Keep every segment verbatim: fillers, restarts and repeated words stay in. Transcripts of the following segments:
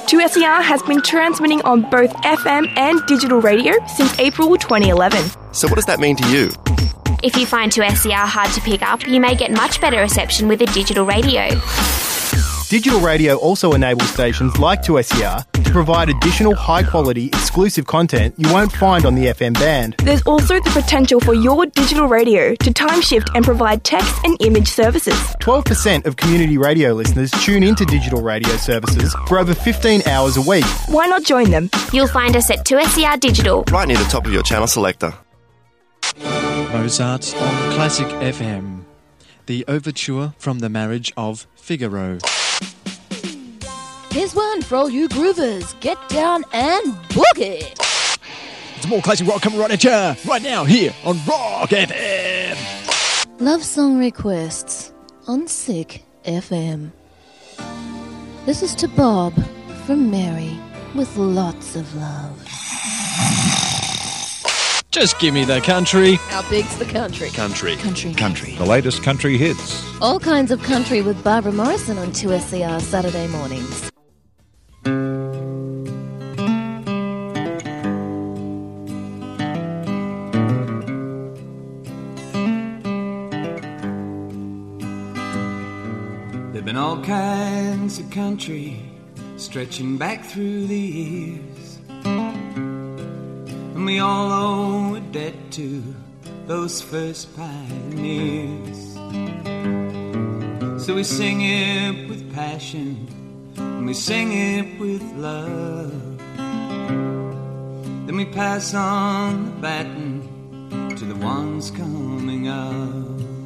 two S E R has been transmitting on both F M and digital radio since April twenty eleven. So what does that mean to you? If you find two S E R hard to pick up, you may get much better reception with a digital radio. Digital radio also enables stations like two S E R to provide additional high-quality, exclusive content you won't find on the F M band. There's also the potential for your digital radio to time shift and provide text and image services. twelve percent of community radio listeners tune into digital radio services for over fifteen hours a week. Why not join them? You'll find us at two S E R Digital. Right near the top of your channel selector. Mozart on Classic F M. The overture from The Marriage of Figaro. Here's one for all you groovers. Get down and boogie. It's more classic rock coming right at ya right now here on Rock F M. Love song requests on Sick F M. This is to Bob from Mary with lots of love. Just give me the country. How big's the country? Country. Country. Country. The latest country hits. All kinds of country with Barbara Morrison on two S E R Saturday mornings. There've been all kinds of country stretching back through the years, and we all owe a debt to those first pioneers. So we sing it with passion, and we sing it with love. Then we pass on the baton to the ones coming up.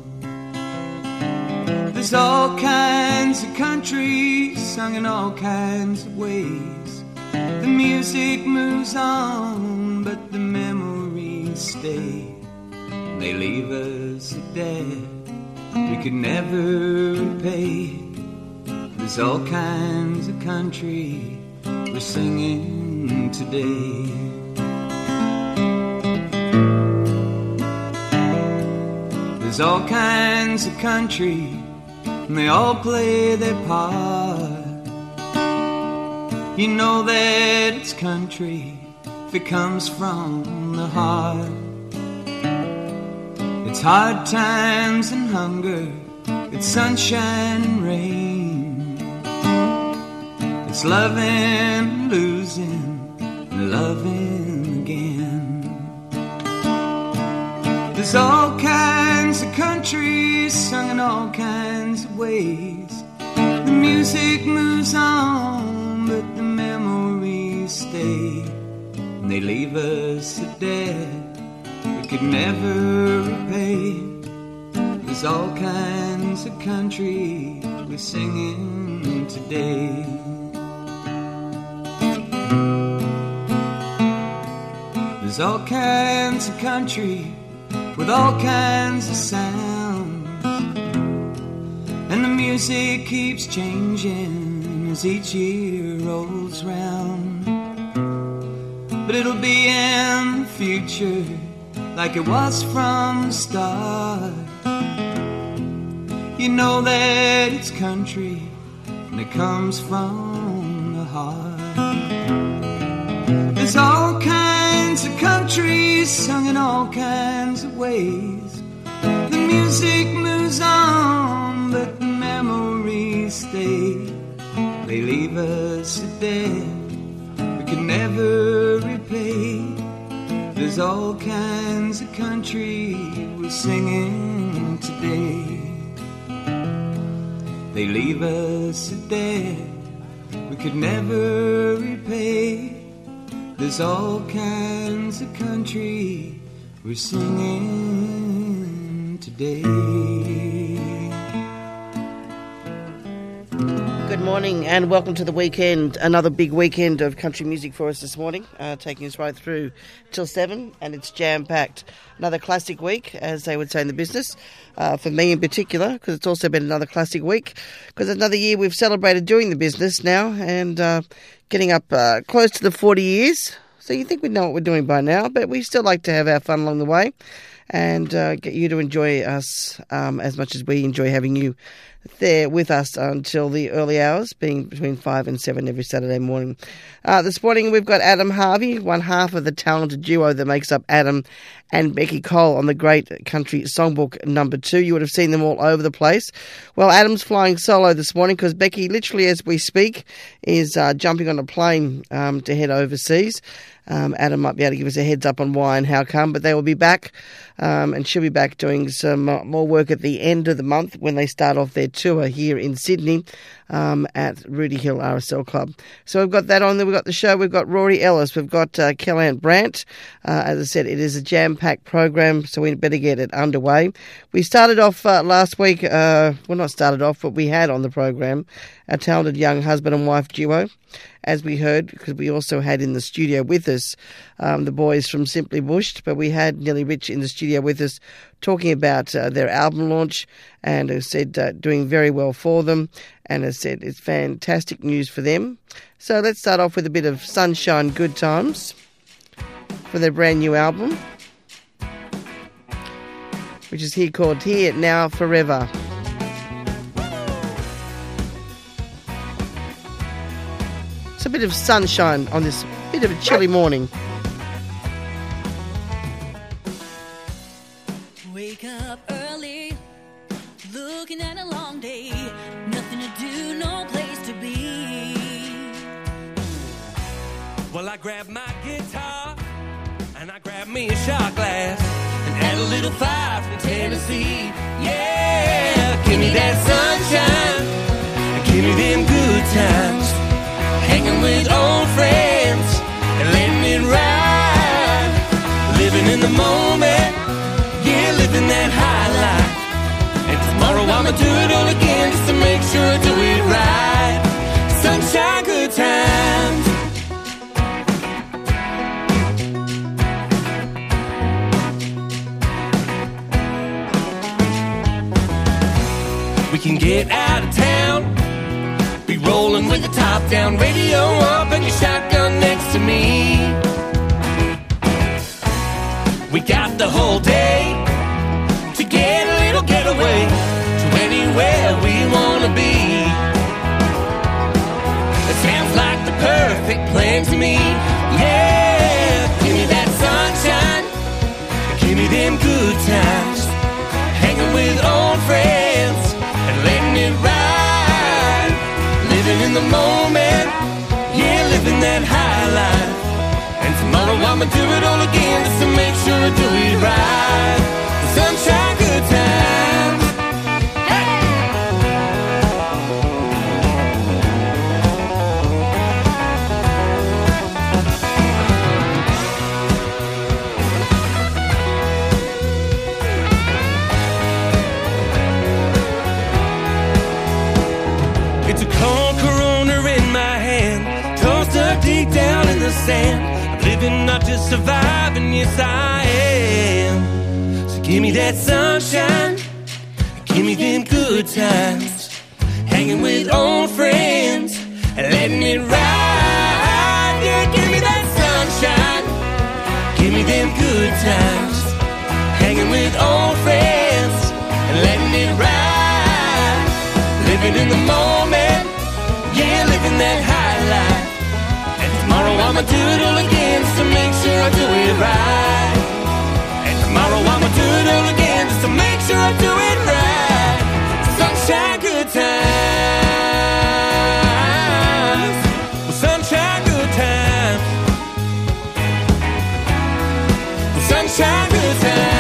There's all kinds of country sung in all kinds of ways. The music moves on, but the memories stay. They leave us a debt we could never repay. There's all kinds of country we're singing today. There's all kinds of country, and they all play their part. You know that it's country if it comes from the heart. It's hard times and hunger, it's sunshine and rain. It's loving and losing and loving again. There's all kinds of countries sung in all kinds of ways. The music moves on, but the memories stay. And they leave us a debt we could never repay. There's all kinds of country we're singing today. There's all kinds of country with all kinds of sounds, and the music keeps changing as each year rolls round. But it'll be in the future like it was from the start. You know that it's country and it comes from the heart. There's all kinds of countries sung in all kinds of ways. The music moves on, but the memories stay. They leave us a debt we can never repay. There's all kinds of country we're singing today. They leave us a debt we could never repay. There's all kinds of country we're singing today. Good morning and welcome to the weekend. Another big weekend of country music for us this morning, uh, taking us right through till seven, and it's jam-packed. Another classic week, as they would say in the business, uh, for me in particular, because it's also been another classic week, because another year we've celebrated doing the business now and uh, getting up uh, close to the forty years. So you think we know what we're doing by now, but we still like to have our fun along the way and uh, get you to enjoy us um, as much as we enjoy having you there with us until the early hours, being between five and seven every Saturday morning. Uh, this morning we've got Adam Harvey, one half of the talented duo that makes up Adam and Becky Cole on the Great Country Songbook number two. You would have seen them all over the place. Well, Adam's flying solo this morning because Becky, literally as we speak, is uh, jumping on a plane um, to head overseas. Um, Adam might be able to give us a heads up on why and how come, but they will be back, um, and she'll be back doing some uh, more work at the end of the month when they start off their tour here in Sydney um, at Rudy Hill R S L Club. So we've got that on there. We've got the show. We've got Rory Ellis. We've got uh, Kellyanne Brandt. Uh, as I said, it is a jam-packed program, so we better get it underway. We started off uh, last week, uh, well, not started off, but we had on the program a talented young husband and wife duo, as we heard, because we also had in the studio with us um, the boys from Simply Bushed, but we had Nelly Rich in the studio with us talking about uh, their album launch, and as said, uh, doing very well for them, and as said, it's fantastic news for them. So let's start off with a bit of Sunshine Good Times for their brand new album, which is here called Here Now Forever. It's a bit of sunshine on this bit of a chilly morning. Wake up early, looking at a long day, nothing to do, no place to be. Well, I grabbed my guitar and I grabbed me a shot glass and had a little fire from Tennessee. Yeah, give me that sunshine, give me them good times, hanging with old friends and letting it ride, living in the moment, yeah, living that high life. And tomorrow I'ma do it all again just to make sure I do it right. Sunshine, good times. We can get out of town, be rolling with the top down, radio up and your shotgun next to me. We got the whole day to get a little getaway to anywhere we wanna be. It sounds like the perfect plan to me. Yeah, give me that sunshine, give me them good times, hanging with old friends and letting it ride, living in the moment, yeah, living that high life. And tomorrow I'ma do it all again just to make sure I do it right. Sunshine, good times. It's a cold Corona in my hand, tossed up deep down in the sand. I'm living, not just surviving, yes I am. So give me that sunshine, give me them good times, hanging with old friends and letting it ride. Yeah, give me that sunshine, give me them good times, hanging with old friends and letting it ride, living in the moment, yeah, living that high life. And tomorrow I'ma do it all again just to make sure I do it right. And tomorrow I'ma do it all again just to make sure I do it right. Sunshine, good times. Well, sunshine, good times. Well, sunshine, good times.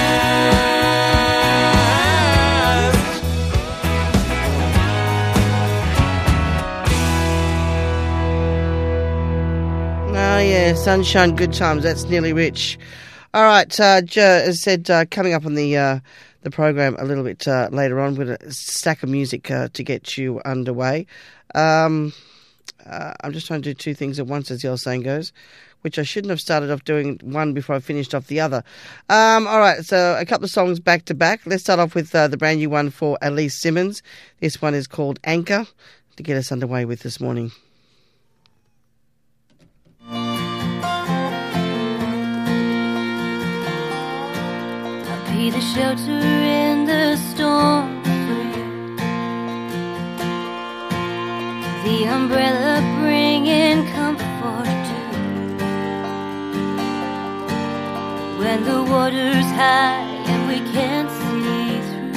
Oh, yeah, sunshine, good times. That's Nelly Rich. All right, uh, Joe, as said, uh, coming up on the uh, the program a little bit uh, later on with a stack of music uh, to get you underway. Um, uh, I'm just trying to do two things at once, as the old saying goes, which I shouldn't have started off doing one before I finished off the other. Um, all right, so a couple of songs back to back. Let's start off with uh, the brand new one for Elise Simmons. This one is called Anchor, to get us underway with this morning. Be the shelter in the storm for you. when the water's high and we can't see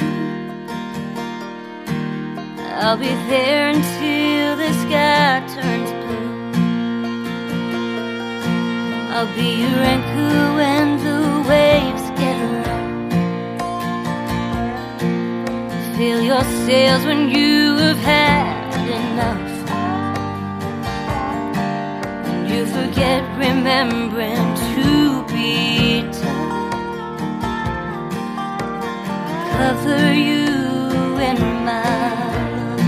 through. I'll be there until the sky turns blue. I'll be your anchor when the waves get low. Fill your sails when you have had enough. When you forget remembering to be tough. Cover you in my love.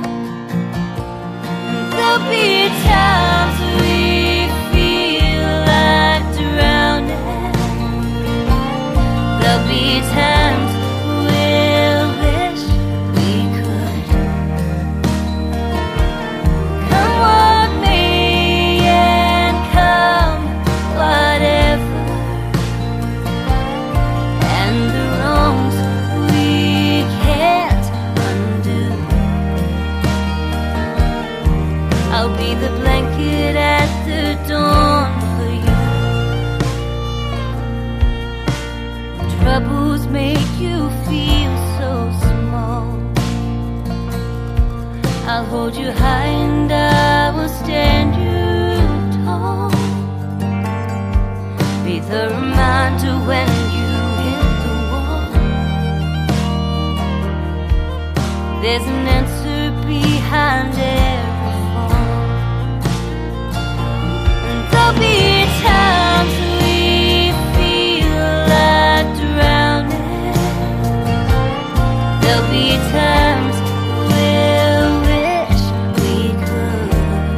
There'll be times we feel like drowning. There'll be times we'll wish we could. Come what may and come whatever, and the wrongs we can't undo. I'll be the blanket at the dawn for you. Troubles make you feel so small. I'll hold you high and I will stand you tall. Be the reminder when you hit the wall. There's an answer behind every fall. And there'll be times we feel like drowning. There'll be times we'll wish we could.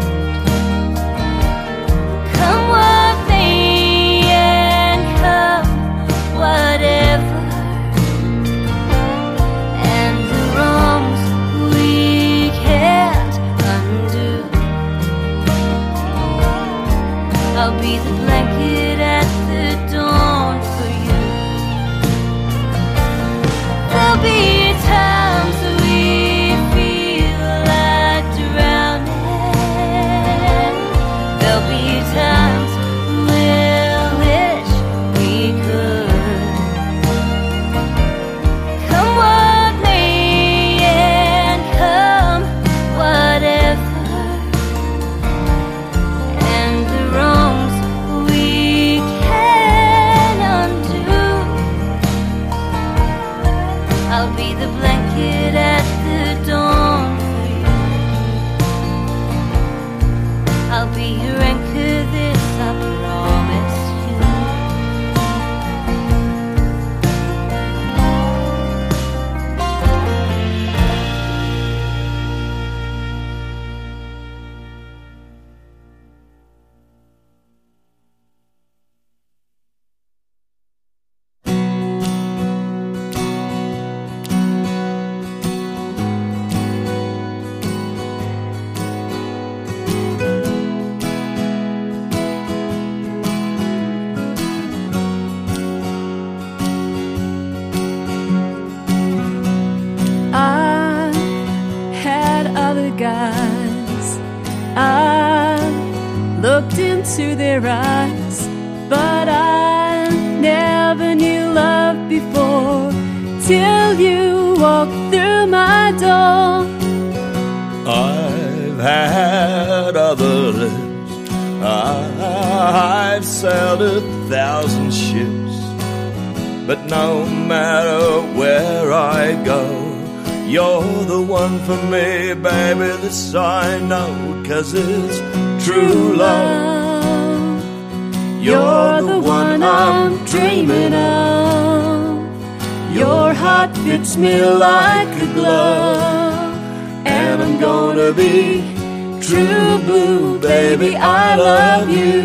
Come what may and come whatever, and the wrongs we can't undo. I'll be the blanket at the dawn for you. There'll be times we feel like drowning. There'll be times we'll wish we could. Come what may and come whatever, and the wrongs we can undo. I'll be the blanket at the dawn for you. I'll be your anchor, this I promise you. I had other guys. I looked into their eyes, but I never knew love before till you walked through my door. I've had other lives. I've sailed a thousand ships, but no matter where I go, you're the one for me, baby, this I know, 'cause it's true love. You're the one I'm dreaming of. Your heart fits me like a glove, and I'm gonna be true blue, baby, I love you.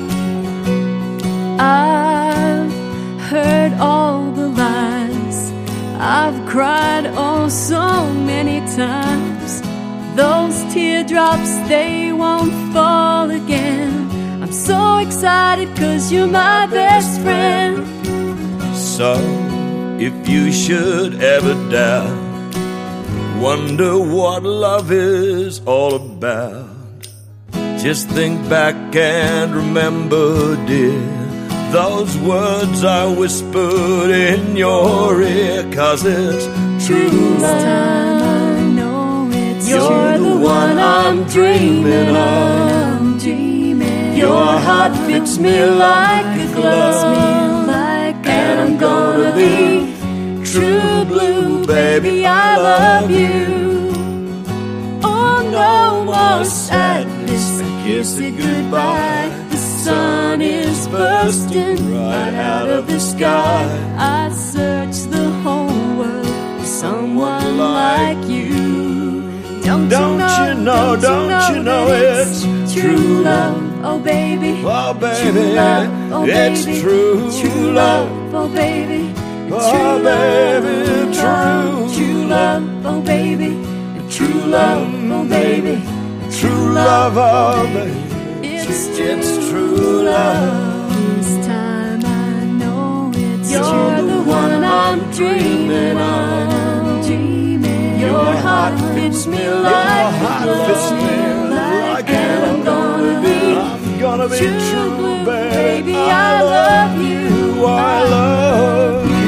I've heard all the lies. I've cried oh so many times. Those teardrops, they won't fall again. I'm so excited 'cause you're my best friend. So, if you should ever doubt, wonder what love is all about, just think back and remember, dear, those words are whispered in your ear, 'cause it's true love. I know it's You're the one I'm dreaming of. dreaming. Your heart fits me like a glove, like and I'm gonna be true blue, baby, I love you. Oh, no more sadness, kiss it goodbye. The sun is bursting right out of the sky. I search the whole world for someone like you. Don't, Don't you know, don't you know it's true love. Oh baby, Oh baby, true love. Oh it's baby, true true love. love. Oh baby, Oh true baby, love. true True love. love. Oh baby, True love, oh baby, true love, oh baby, it's it's true love. This time I know it's You're true. the one I'm dreaming of. Dreaming. Your heart fits me like a glove, fits me like and I'm gonna be, I'm gonna be True true, blue, baby. baby, I love you, I love you.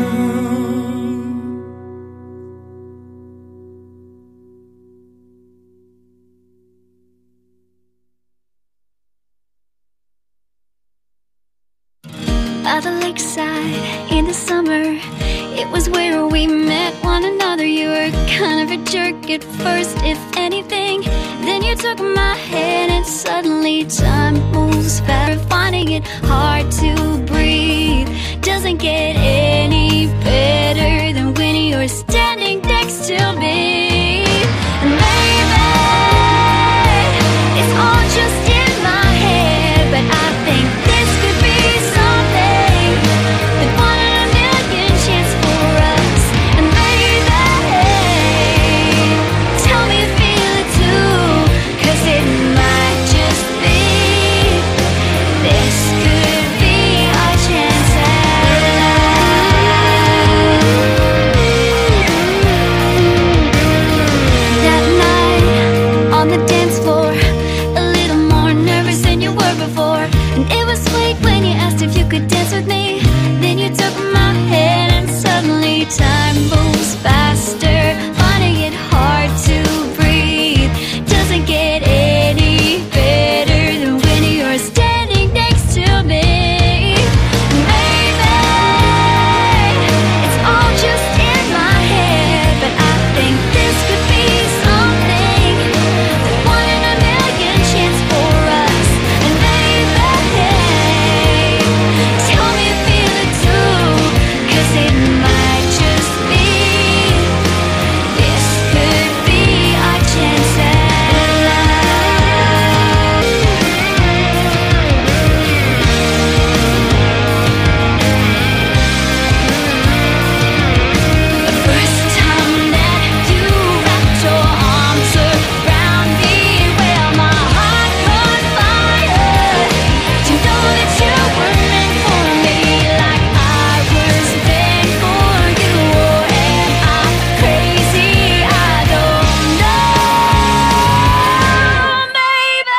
By the lakeside in the summer, it was where we met one another. You were kind of a jerk at first, if anything. Then you took my hand and suddenly time moves fast. Finding it hard to breathe doesn't get any better than when you're standing next to me. And baby, it's all just in my head, but I think this could be something that one in a million chance for us. And baby, tell me you feel it too, 'cause it might just be, this could be our chance at love. That night on the dance floor, a little more nervous than you were before, and it was sweet when you asked if you could dance with me. Then you took my hand and suddenly time moves faster. Finding it hard to breathe doesn't get any better than when you're standing next to me. Baby, it's all just in my head, but I think this could be something that one in a million chance for us. And baby, tell me you feel it too, 'cause it might just be, this could be our chance at love. The first time that you wrapped your arms around me, well, my heart caught fire. To know that you were meant for me, like I was meant for you. Oh, am I crazy? I don't know, baby.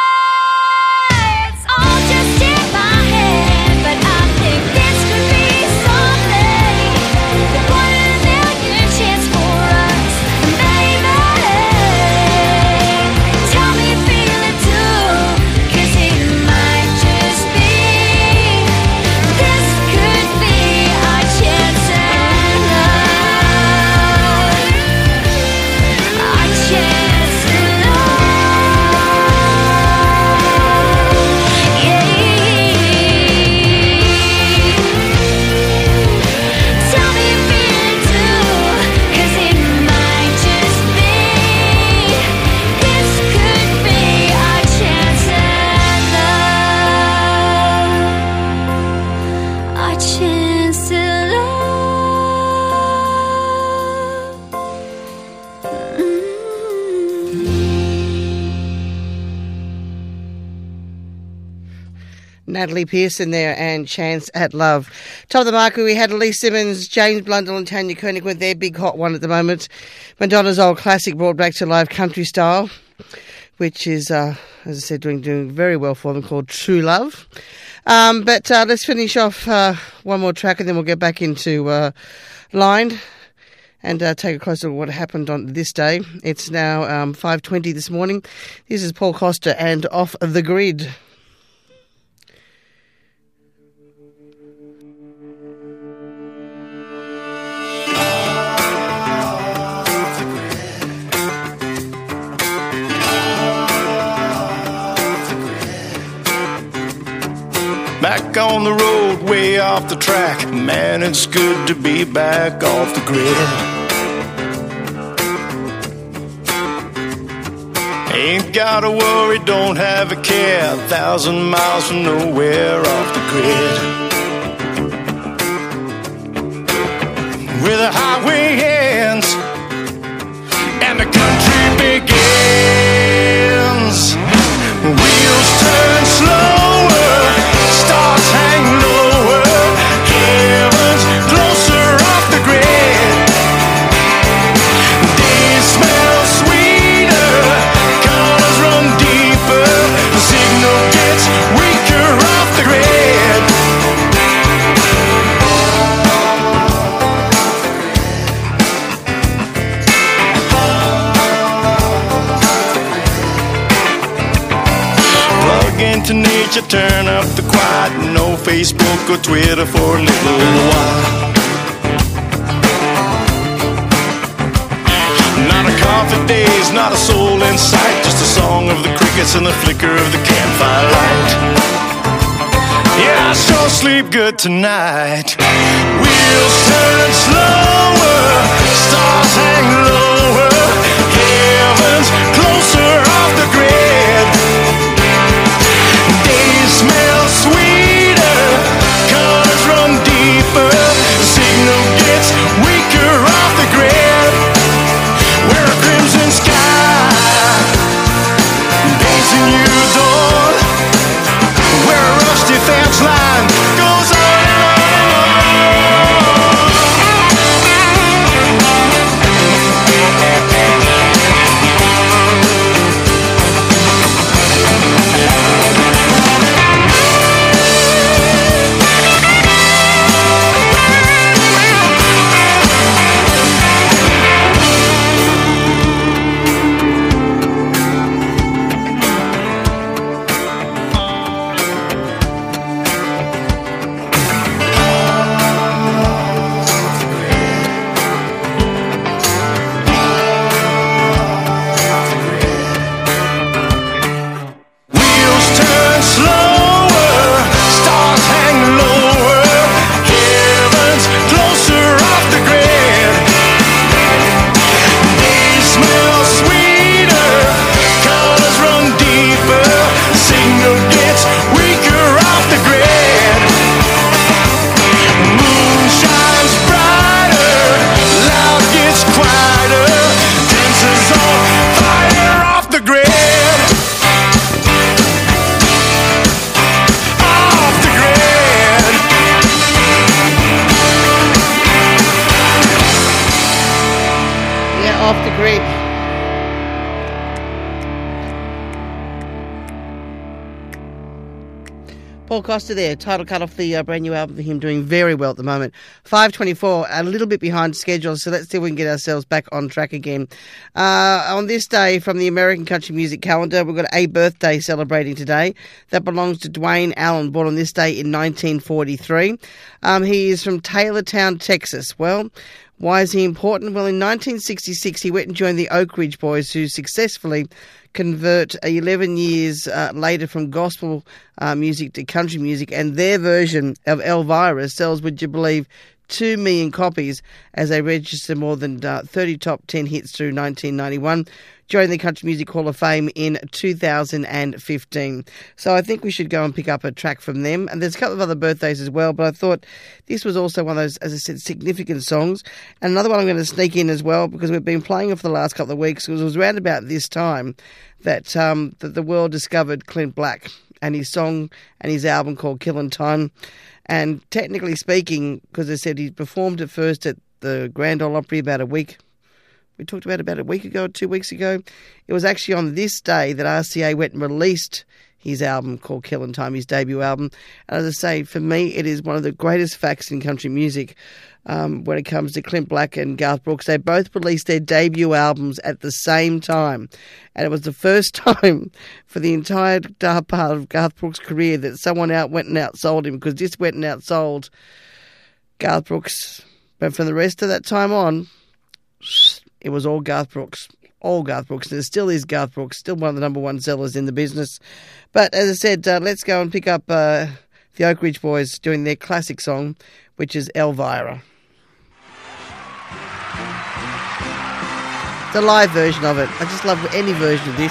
It's all just in my head, but I think this could be something that one in a million chance for us. And baby, tell me you feel it too, 'cause it might just be, this could be our chance at love. Our chance at love. Yeah. Tell me you feel it too, 'cause it might just be, this could be our chance at love. Our chance at love. Mm. Natalie Pearson there and Chance at Love. Top of the market, we had Elise Simmons, James Blundell and Tanya Koenig with their big hot one at the moment. Madonna's old classic brought back to life country style. which is, uh, as I said, doing doing very well for them, called True Love. Um, but uh, let's finish off uh, one more track and then we'll get back into uh, line and uh, take a closer look at what happened on this day. It's now um, five twenty this morning. This is Paul Costa and Off the Grid. Back on the road, way off the track. Man, it's good to be back off the grid. Ain't gotta worry, don't have a care. A thousand miles from nowhere off the grid. Where the highway ends and the country begins. Wheels turn slower, stars hang lower, heaven's closer off the grid. Days smell sweeter, colors run deeper, the signal gets weaker off the grid. Plug into nature, turn up the quiet. No Facebook or Twitter for a little while. Not a coffee days, not a soul in sight. Just a song of the crickets and the flicker of the campfire light. Yeah, I sure sleep good tonight. Wheels turn slower, stars hang lower, heaven's closer off the grid. Days smell sweeter, colors run deeper, the signal gets weaker off the grid. We're a crimson sky, dancing you dawn, where a rusty fence line goes on and Paul Costa there, title cut off the uh, brand new album for him, doing very well at the moment. five twenty-four, a little bit behind schedule, so let's see if we can get ourselves back on track again. Uh, on this day from the American country music calendar, we've got a birthday celebrating today. That belongs to Dwayne Allen, born on this day in nineteen forty-three. Um, he is from Taylortown, Texas. Well, why is he important? Well, in nineteen sixty-six, he went and joined the Oak Ridge Boys, who successfully convert eleven years uh, later from gospel uh, music to country music, and their version of Elvira sells, would you believe, two million copies as they register more than uh, thirty top ten hits through nineteen ninety-one, joining the Country Music Hall of Fame in two thousand fifteen. So I think we should go and pick up a track from them. And there's a couple of other birthdays as well, but I thought this was also one of those, as I said, significant songs. And another one I'm going to sneak in as well, because we've been playing it for the last couple of weeks, because it was around about this time that, um, that the world discovered Clint Black and his song and his album called Killin' Time. And technically speaking, because I said he performed at first at the Grand Ole Opry about a week we talked about about a week ago or two weeks ago. It was actually on this day that R C A went and released his album called Killing Time, his debut album. And as I say, for me, it is one of the greatest facts in country music um, when it comes to Clint Black and Garth Brooks. They both released their debut albums at the same time. And it was the first time for the entire part of Garth Brooks' career that someone out went and outsold him, because this went and outsold Garth Brooks. But from the rest of that time on, it was all Garth Brooks. All Garth Brooks. And it still is Garth Brooks, still one of the number one sellers in the business. But as I said, uh, let's go and pick up uh, the Oak Ridge Boys doing their classic song, which is Elvira. It's a live version of it. I just love any version of this.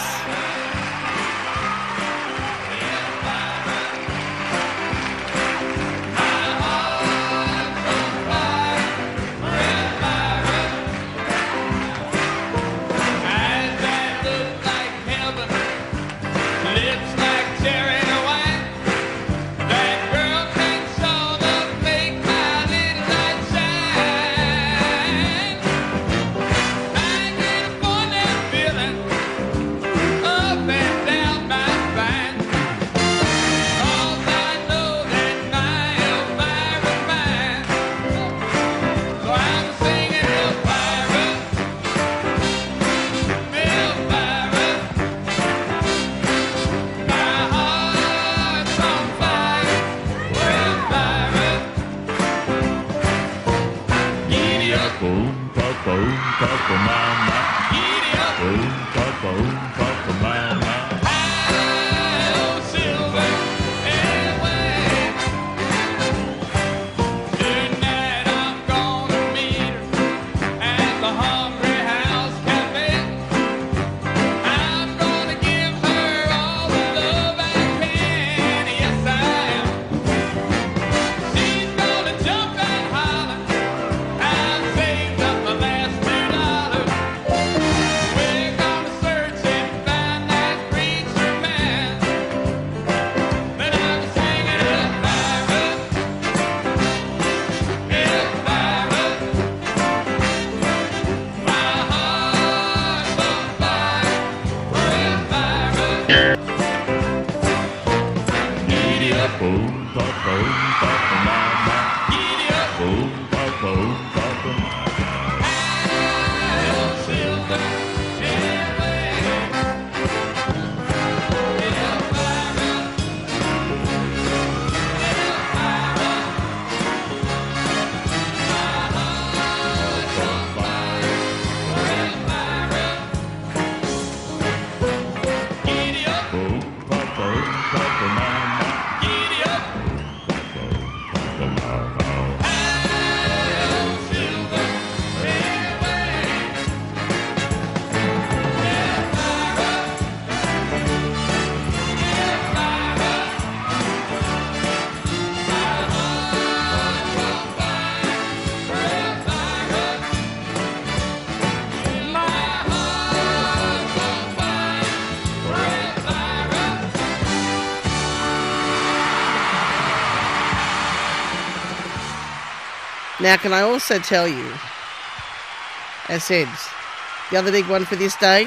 Now, can I also tell you, as said, the other big one for this day?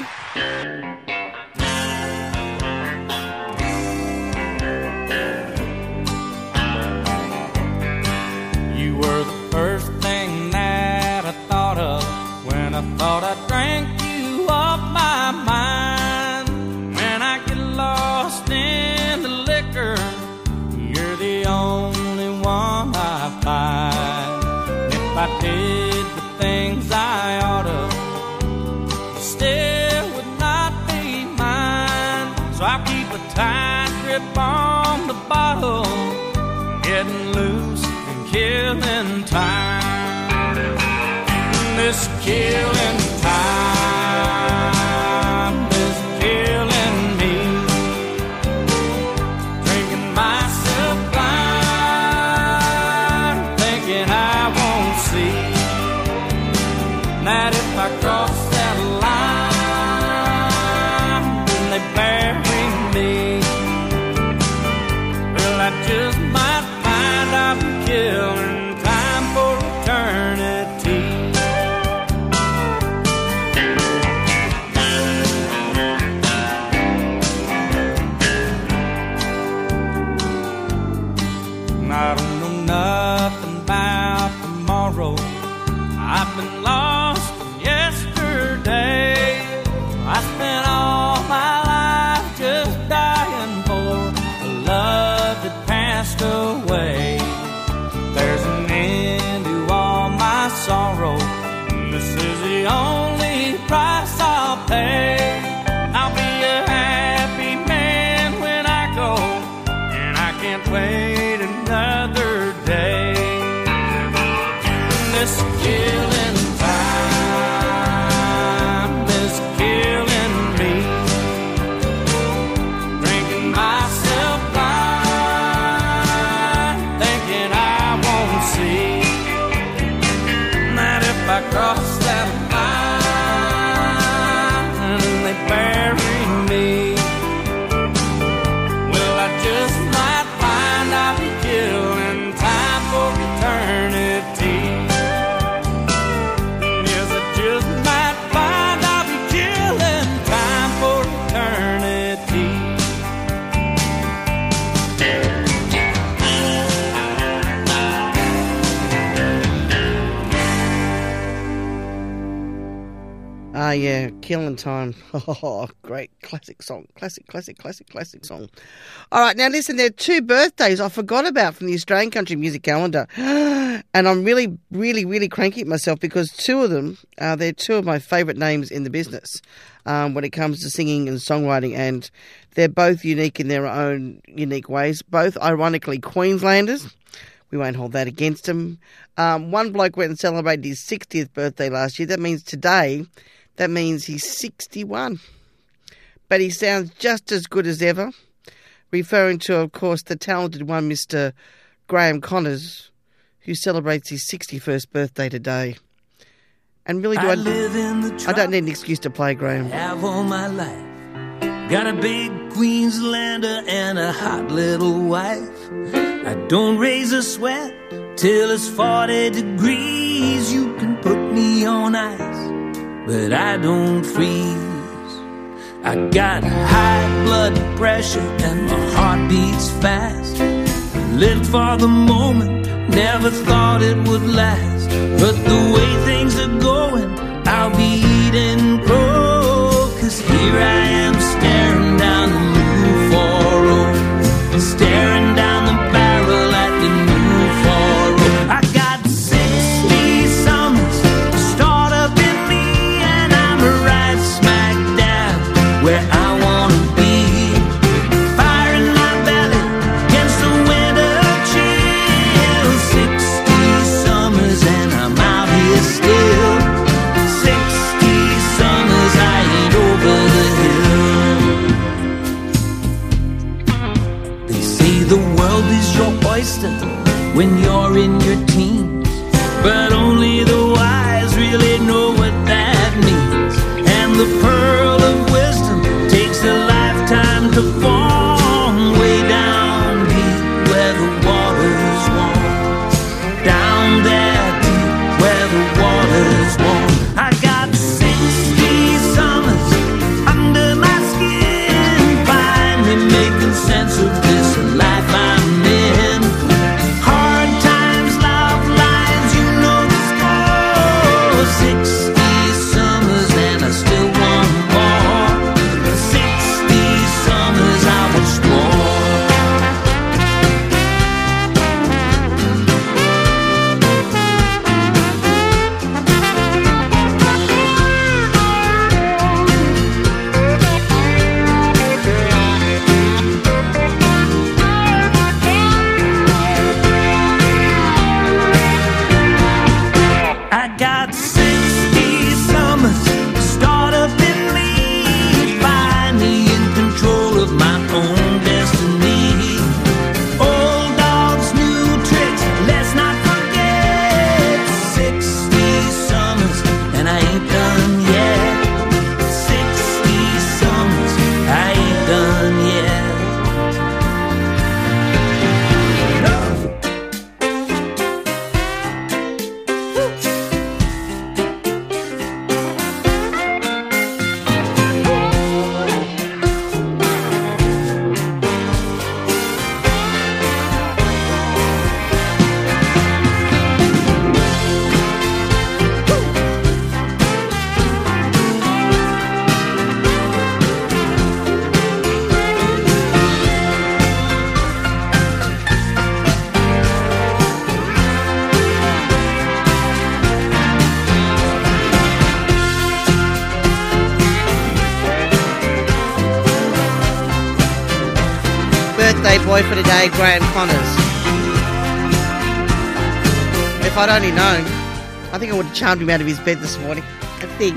You were the first thing that I thought of when I thought I drank you off my mind. When I get lost in the liquor, you're the only one I find. If I did the things I ought to, you still would not be mine. So I keep a tight grip on the bottle, getting loose and killing time. This killing time is killing me. Drinking myself blind, thinking I won't see that if I cross that line, then they bury me. Well, I just might find I'm killing time for eternity. road. I've been lost from yesterday. I spent all my life just dying for a love that passed away. There's an end to all my sorrow. This is the only price I'll pay. I'll be a happy man when I go, and I can't wait another day. This killing time is killing me. Drinking myself blind, thinking I won't see that if I cross that line and they bury me, well, I just might find I'll be killing time for eternity. Yes, I just might find I'll be killing time for eternity. Ah, yeah, Killing Time. Oh, great. Classic song. Classic, classic, classic, classic song. All right, now listen, there are two birthdays I forgot about from the Australian country music calendar. And I'm really, really, really cranky at myself because two of them, uh, they're two of my favourite names in the business um, when it comes to singing and songwriting. And they're both unique in their own unique ways. Both, ironically, Queenslanders. We won't hold that against them. Um, one bloke went and celebrated his sixtieth birthday last year. That means today... That means he's sixty-one. But he sounds just as good as ever. Referring to, of course, the talented one, Mister Graham Connors, who celebrates his sixty-first birthday today. And really, do I, I live in the I don't need an excuse to play Graham. Have all my life. Got a big Queenslander and a hot little wife. I don't raise a sweat till it's forty degrees. You can put me on ice, but I don't freeze. I got high blood pressure and my heart beats fast. Lived for the moment, never thought it would last. But the way things are going, I'll be eating crow. Cause here I am staring down the new four oh, staring down the barrel at the new four oh. I got sixty summers stored up in me, and I'm right smack down where I wanna be. Fire in my belly against the winter chill. Sixty summers and I'm out here still. Sixty summers, I ain't over the hill. They say the world is your oyster when you're in your teens, but only the wise really know what that means. And the pearl of wisdom takes a lifetime to form. Way down deep where the water's warm, down there deep where the water's warm. I got sixty summers under my skin, finally making sense of this life I'm in. Hard times, love lines, you know the score. Sixty summers and I still want more. Sixty summers I will explore. I got sixty summers stored up in me, finally in control of my own destiny. Old dogs, new tricks, let's not forget. Sixty summers and I ain't done yet. Sixty summers, I ain't done yet. birthday boy for today, Graham Connors. If I'd only known, I think I would have charmed him out of his bed this morning. I think.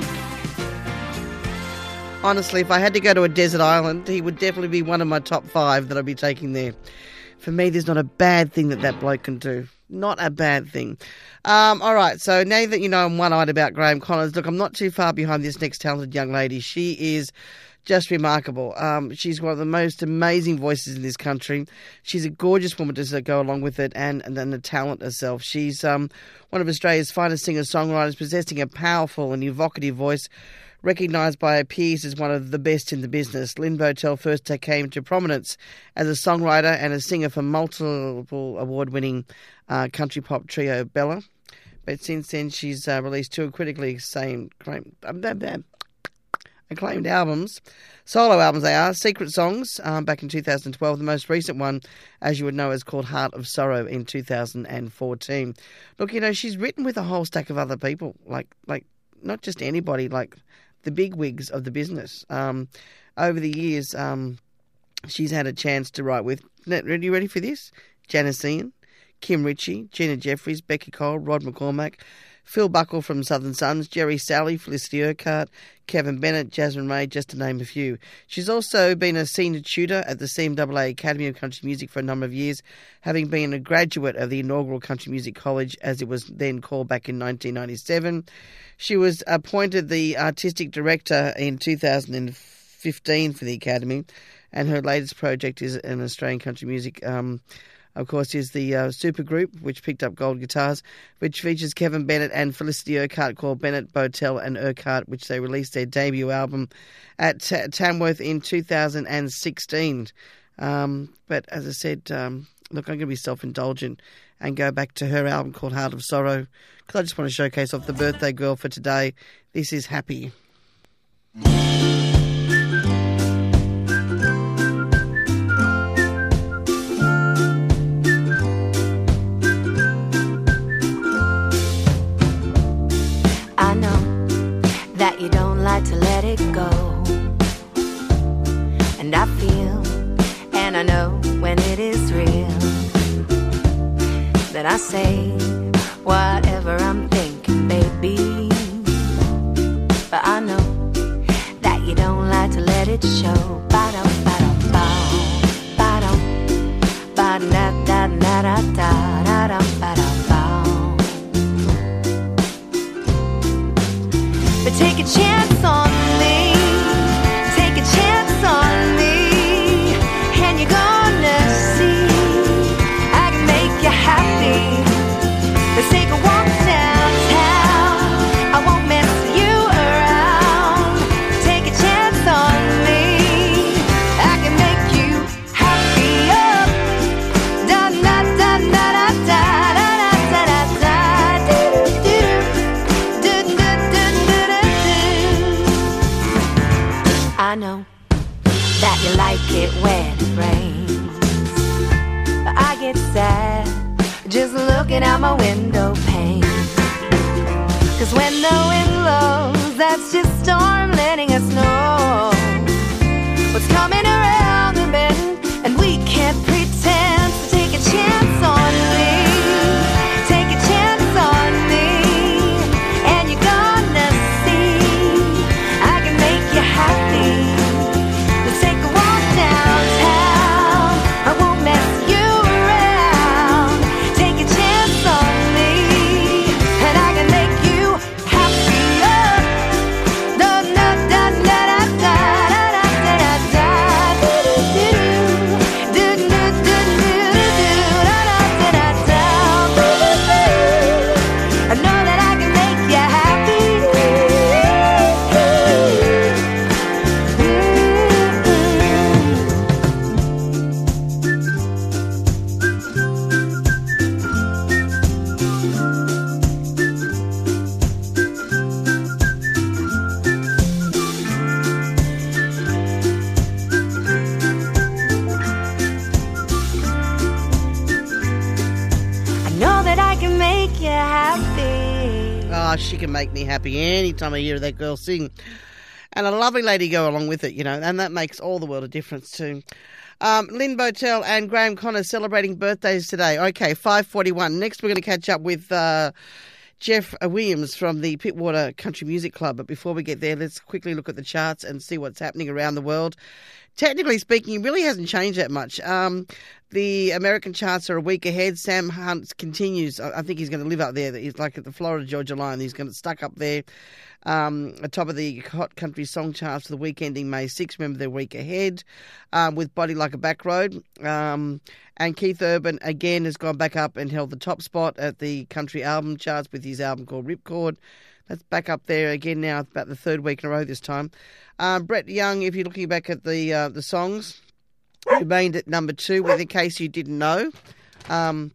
Honestly, if I had to go to a desert island, he would definitely be one of my top five that I'd be taking there. For me, there's not a bad thing that that bloke can do. Not a bad thing. Um, all right, so now that you know I'm one-eyed about Graham Connors, look, I'm not too far behind this next talented young lady. She is just remarkable. Um, she's one of the most amazing voices in this country. She's a gorgeous woman to go along with it, and, and then the talent herself. She's um, one of Australia's finest singer-songwriters, possessing a powerful and evocative voice, recognised by her peers as one of the best in the business. Lynn Botel first came to prominence as a songwriter and a singer for multiple award-winning uh, country pop trio Bella. But since then, she's uh, released two critically acclaimed, acclaimed albums, solo albums they are, Secret Songs um, back in two thousand twelve. The most recent one, as you would know, is called Heart of Sorrow in two thousand fourteen. Look, you know, she's written with a whole stack of other people, like like not just anybody, like the big wigs of the business. Um, over the years, um, she's had a chance to write with, are you ready for this? Janice Ian, Kim Ritchie, Gina Jeffries, Becky Cole, Rod McCormack, Phil Buckle from Southern Sons, Jerry Sally, Felicity Urquhart, Kevin Bennett, Jasmine Ray, just to name a few. She's also been a senior tutor at the C M A A Academy of Country Music for a number of years, having been a graduate of the inaugural Country Music College, as it was then called, back in nineteen ninety-seven. She was appointed the artistic director in two thousand fifteen for the Academy, and her latest project is an Australian country music um Of course, is the uh, Supergroup, which picked up gold guitars, which features Kevin Bennett and Felicity Urquhart, called Bennett, Botel and Urquhart, which they released their debut album at T- Tamworth in two thousand sixteen. Um, but as I said, um, look, I'm going to be self-indulgent and go back to her album called Heart of Sorrow, because I just want to showcase off the birthday girl for today. This is Happy. I know that you don't like to let it go, and I feel, and I know when it is real, that I say whatever I'm thinking, baby. But I know that you don't like to let it show. Ba-dum, ba-dum, ba-dum, ba-dum, ba-da-da-da-da-da-da-dum, ba-dum, ba-dum. But take a chance on me, take a chance on me, and you're gonna see I can make you happy. Let's take a walk downtown, I won't mess you around. Take a chance on me, I can make you happy. Oh, da da da da da da da da da da do do do do do do do. I know that you like it when it rains, but I get sad just looking out my window pane. Cause when the wind blows, that's just storm letting us know what's coming around the bend, and we can't pretend. So take a chance on me, take a chance on me, and you're gonna see I can make you happy. Let's take a walk downtown, I won't mess you around. Take a chance on me, and I can make you happy. Oh, da da da da da da da da da do do do do do do da da da da da. I know that I can make you happy. I know that I can make you happy. Oh, she can make me happy any time I hear that girl sing. and a lovely lady go along with it, you know, and that makes all the world of difference too. Um, Lynn Botel and Graham Connor celebrating birthdays today. Okay, five forty-one. Next we're going to catch up with uh, Jeff Williams from the Pittwater Country Music Club. But before we get there, let's quickly look at the charts and see what's happening around the world. Technically speaking, it really hasn't changed that much. Um, the American charts are a week ahead. Sam Hunt continues. I think he's going to live up there. He's like at the Florida-Georgia line. He's going to stuck up there um, atop of the Hot Country Song charts for the week ending May sixth. Remember, they're a week ahead um, with Body Like a Back Road. Um, and Keith Urban, again, has gone back up and held the top spot at the country album charts with his album called Ripcord. That's back up there again now, about the third week in a row this time. Um, Brett Young, if you're looking back at the uh, the songs, remained at number two, with in case you didn't know. Um,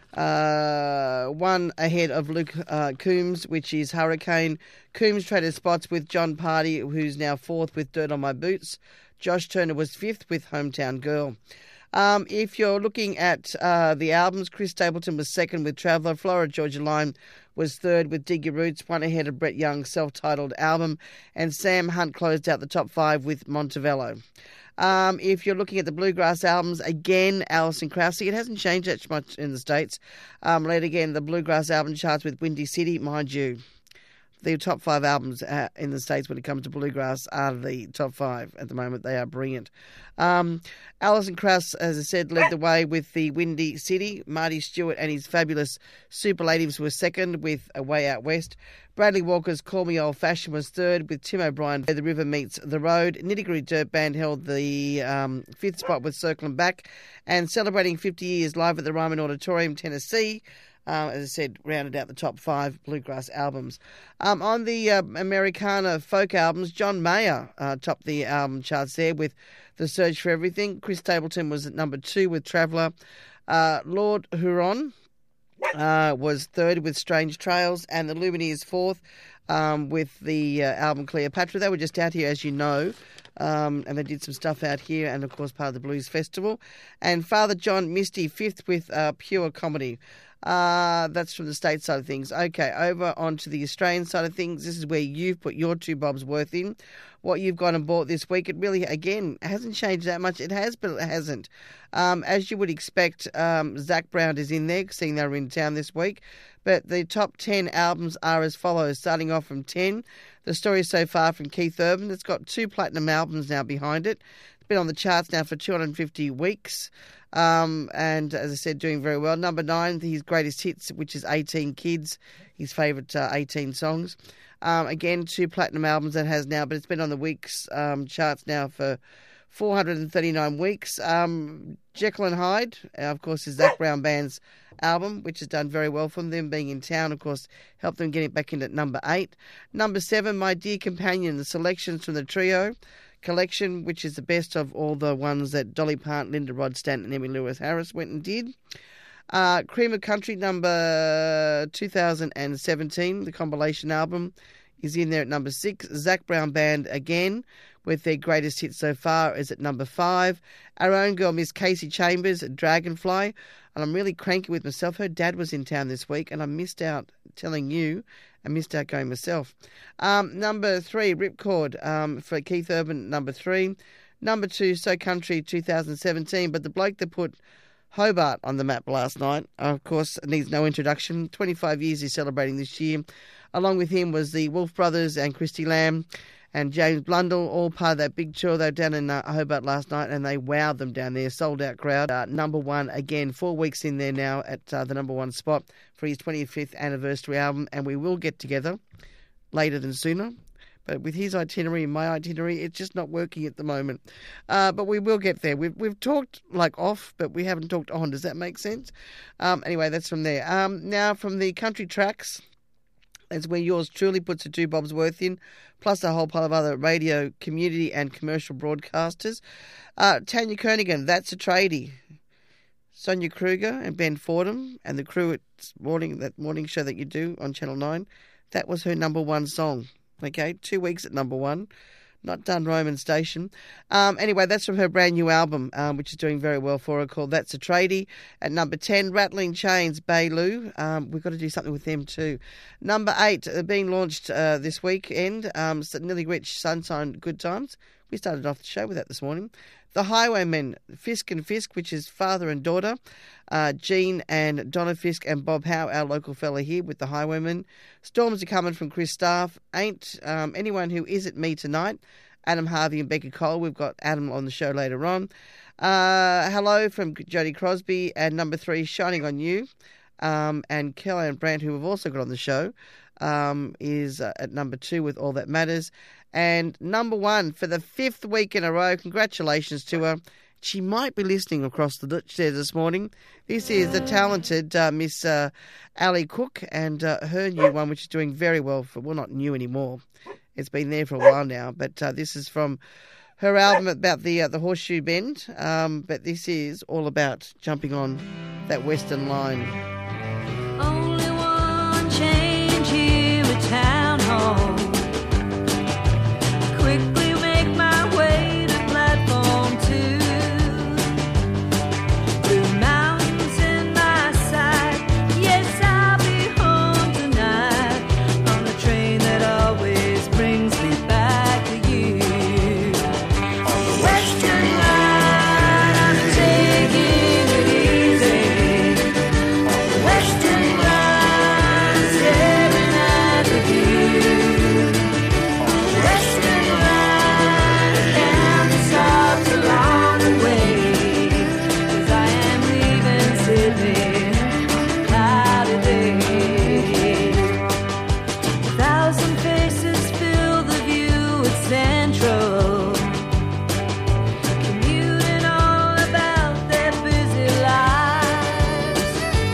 uh, one ahead of Luke uh, Coombs, which is Hurricane. Coombs traded spots with John Party, who's now fourth with Dirt on My Boots. Josh Turner was fifth with Hometown Girl. Um, if you're looking at uh, the albums, Chris Stapleton was second with Traveller. Florida Georgia Line was third with Dig Your Roots, one ahead of Brett Young's self-titled album. And Sam Hunt closed out the top five with Montevello. Um, if you're looking at the bluegrass albums, again, Alison Krauss. It hasn't changed that much in the States. Um, led again the bluegrass album charts with Windy City, mind you. The top five albums uh, in the States when it comes to bluegrass are the top five at the moment. They are brilliant. Um, Alison Krauss, as I said, led the way with the Windy City. Marty Stewart and his fabulous Superlatives were second with A Way Out West. Bradley Walker's Call Me Old Fashioned was third with Tim O'Brien, The River Meets the Road. Nitty Gritty Dirt Band held the um, fifth spot with Circling Back. And celebrating fifty years live at the Ryman Auditorium, Tennessee. Uh, as I said, rounded out the top five bluegrass albums. Um, on the uh, Americana folk albums, John Mayer uh, topped the album charts there with The Search for Everything. Chris Stapleton was at number two with Traveller. Uh, Lord Huron uh, was third with Strange Trails, and the Lumineers fourth um, with the uh, album Cleopatra. They were just out here, as you know. Um, and they did some stuff out here, and of course part of the Blues Festival. And Father John Misty fifth with uh, Pure Comedy. Uh, that's from the state side of things. Okay, over onto the Australian side of things. This is where you've put your two bobs worth in. What you've gone and bought this week, it really, again, hasn't changed that much. It has, but it hasn't. Um, as you would expect, um, Zach Brown is in there, seeing they were in town this week. But the top ten albums are as follows, starting off from ten. The Story So Far from Keith Urban. It's got two platinum albums now behind it. It's been on the charts now for two hundred fifty weeks. Um, and as I said, doing very well. Number nine, his greatest hits, which is eighteen Kids, his favourite uh, eighteen songs. Um, again, two platinum albums that has now, but it's been on the weeks um, charts now for four hundred thirty-nine weeks. Um, Jekyll and Hyde, uh, of course, is Zach Brown Band's album, which has done very well for them. Being in town, of course, helped them get it back in at number eight. Number seven, My Dear Companion, the selections from the trio collection, which is the best of all the ones that Dolly Parton, Linda Rodstadt and Emmy Lewis Harris went and did. Uh, Cream of Country, number two thousand seventeen, the compilation album, is in there at number six. Zach Brown Band, again, with their greatest hit so far, is at number five. Our own girl, Miss Casey Chambers, Dragonfly. And I'm really cranky with myself. Her dad was in town this week, and I missed out telling you. I missed out going myself. Um, number three, Ripcord um, for Keith Urban, number three. Number two, So Country, two thousand seventeen. But the bloke that put Hobart on the map last night, of course, needs no introduction. twenty-five years he's celebrating this year. Along with him was the Wolf Brothers and Christy Lamb and James Blundell, all part of that big tour. They were down in uh, Hobart last night, and they wowed them down there. Sold-out crowd. Uh, number one, again, four weeks in there now at uh, the number one spot for his twenty-fifth anniversary album. And we will get together later than sooner. But with his itinerary and my itinerary, it's just not working at the moment. Uh, but we will get there. We've, we've talked like off, but we haven't talked on. Does that make sense? Um, anyway, that's from there. Um, now, from the country tracks, that's where yours truly puts a two bobs worth in, plus a whole pile of other radio, community and commercial broadcasters. Uh, Tanya Kernigan, That's a Tradie. Sonia Kruger and Ben Fordham and the crew at morning that morning show that you do on Channel nine, that was her number one song. Okay, two weeks at number one. not done Roman Station. Um, anyway, that's from her brand new album, um, which is doing very well for her, called That's a Tradie. At number ten, Rattling Chains, Bailoo. Um, we've got to do something with them too. Number eight, uh, being launched uh, this weekend, um, Nilly Rich, Sunshine, Good Times. We started off the show with that this morning. The Highwaymen, Fisk and Fisk, which is father and daughter. Uh, Jean and Donna Fisk and Bob Howe, our local fella here with the Highwaymen. Storms Are Coming from Chris Staff. Ain't um, Anyone Who Isn't Me Tonight. Adam Harvey and Becca Cole. We've got Adam on the show later on. Uh, hello from Jodie Crosby. And number three, Shining on You. Um, and Kellyanne Brandt, who we've also got on the show, um, is uh, at number two with All That Matters. And number one for the fifth week in a row. Congratulations to her. She might be listening across the stairs this morning. This is the talented uh, Miss uh, Ali Cook, and uh, her new one, which is doing very well for, well, not new anymore. It's been there for a while now, but uh, this is from her album about the uh, the Horseshoe Bend. Um, but this is all about jumping on that Western line. Only one change here at Town Hall. Quickly make my way to platform two. Blue mountains in my sight. Yes, I'll be home tonight on the train that always brings me back to you. On the Western line, I'm taking it easy. On the Western line, staring at the view. On the Western line, and the stops along the way. 'Cause I am leaving Sydney on a cloudy day. A thousand faces fill the view at Central, commuting all about their busy lives.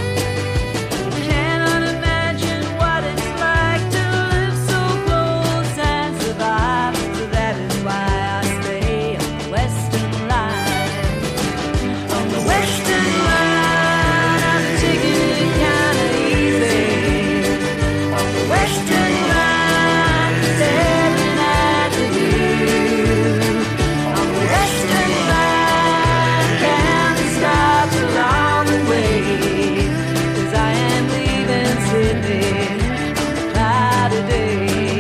Cannot imagine what it's like to live so close and survive. So that is why I stay on the Western line. On the Western line, I'm taking it kinda easy. On the Western line, staring at the view. On the Western line, counting stops along the way. 'Cause I am leaving Sydney on a cloudy day.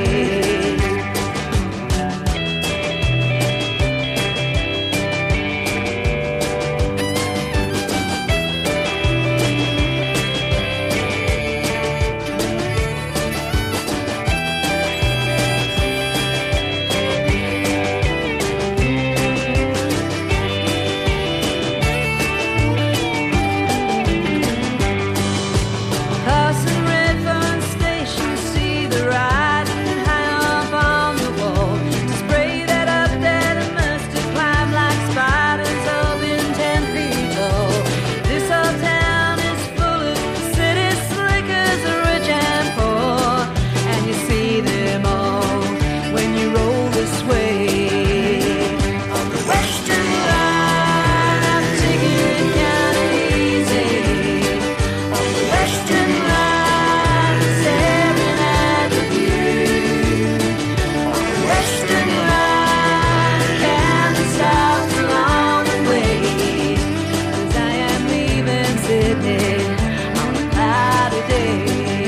Passing Redfern Station, see the writing high up on the wall. To spray that up that I must have climbed like spiders up in ten feet tall. This old town is full of city slickers, rich and poor, and you see them all when you roll this way. On the Western line, I'm taking it kinda easy. On the Western line, staring at the view. On the Western line, counting stops along the way. 'Cause I am leaving Sydney on a cloudy day.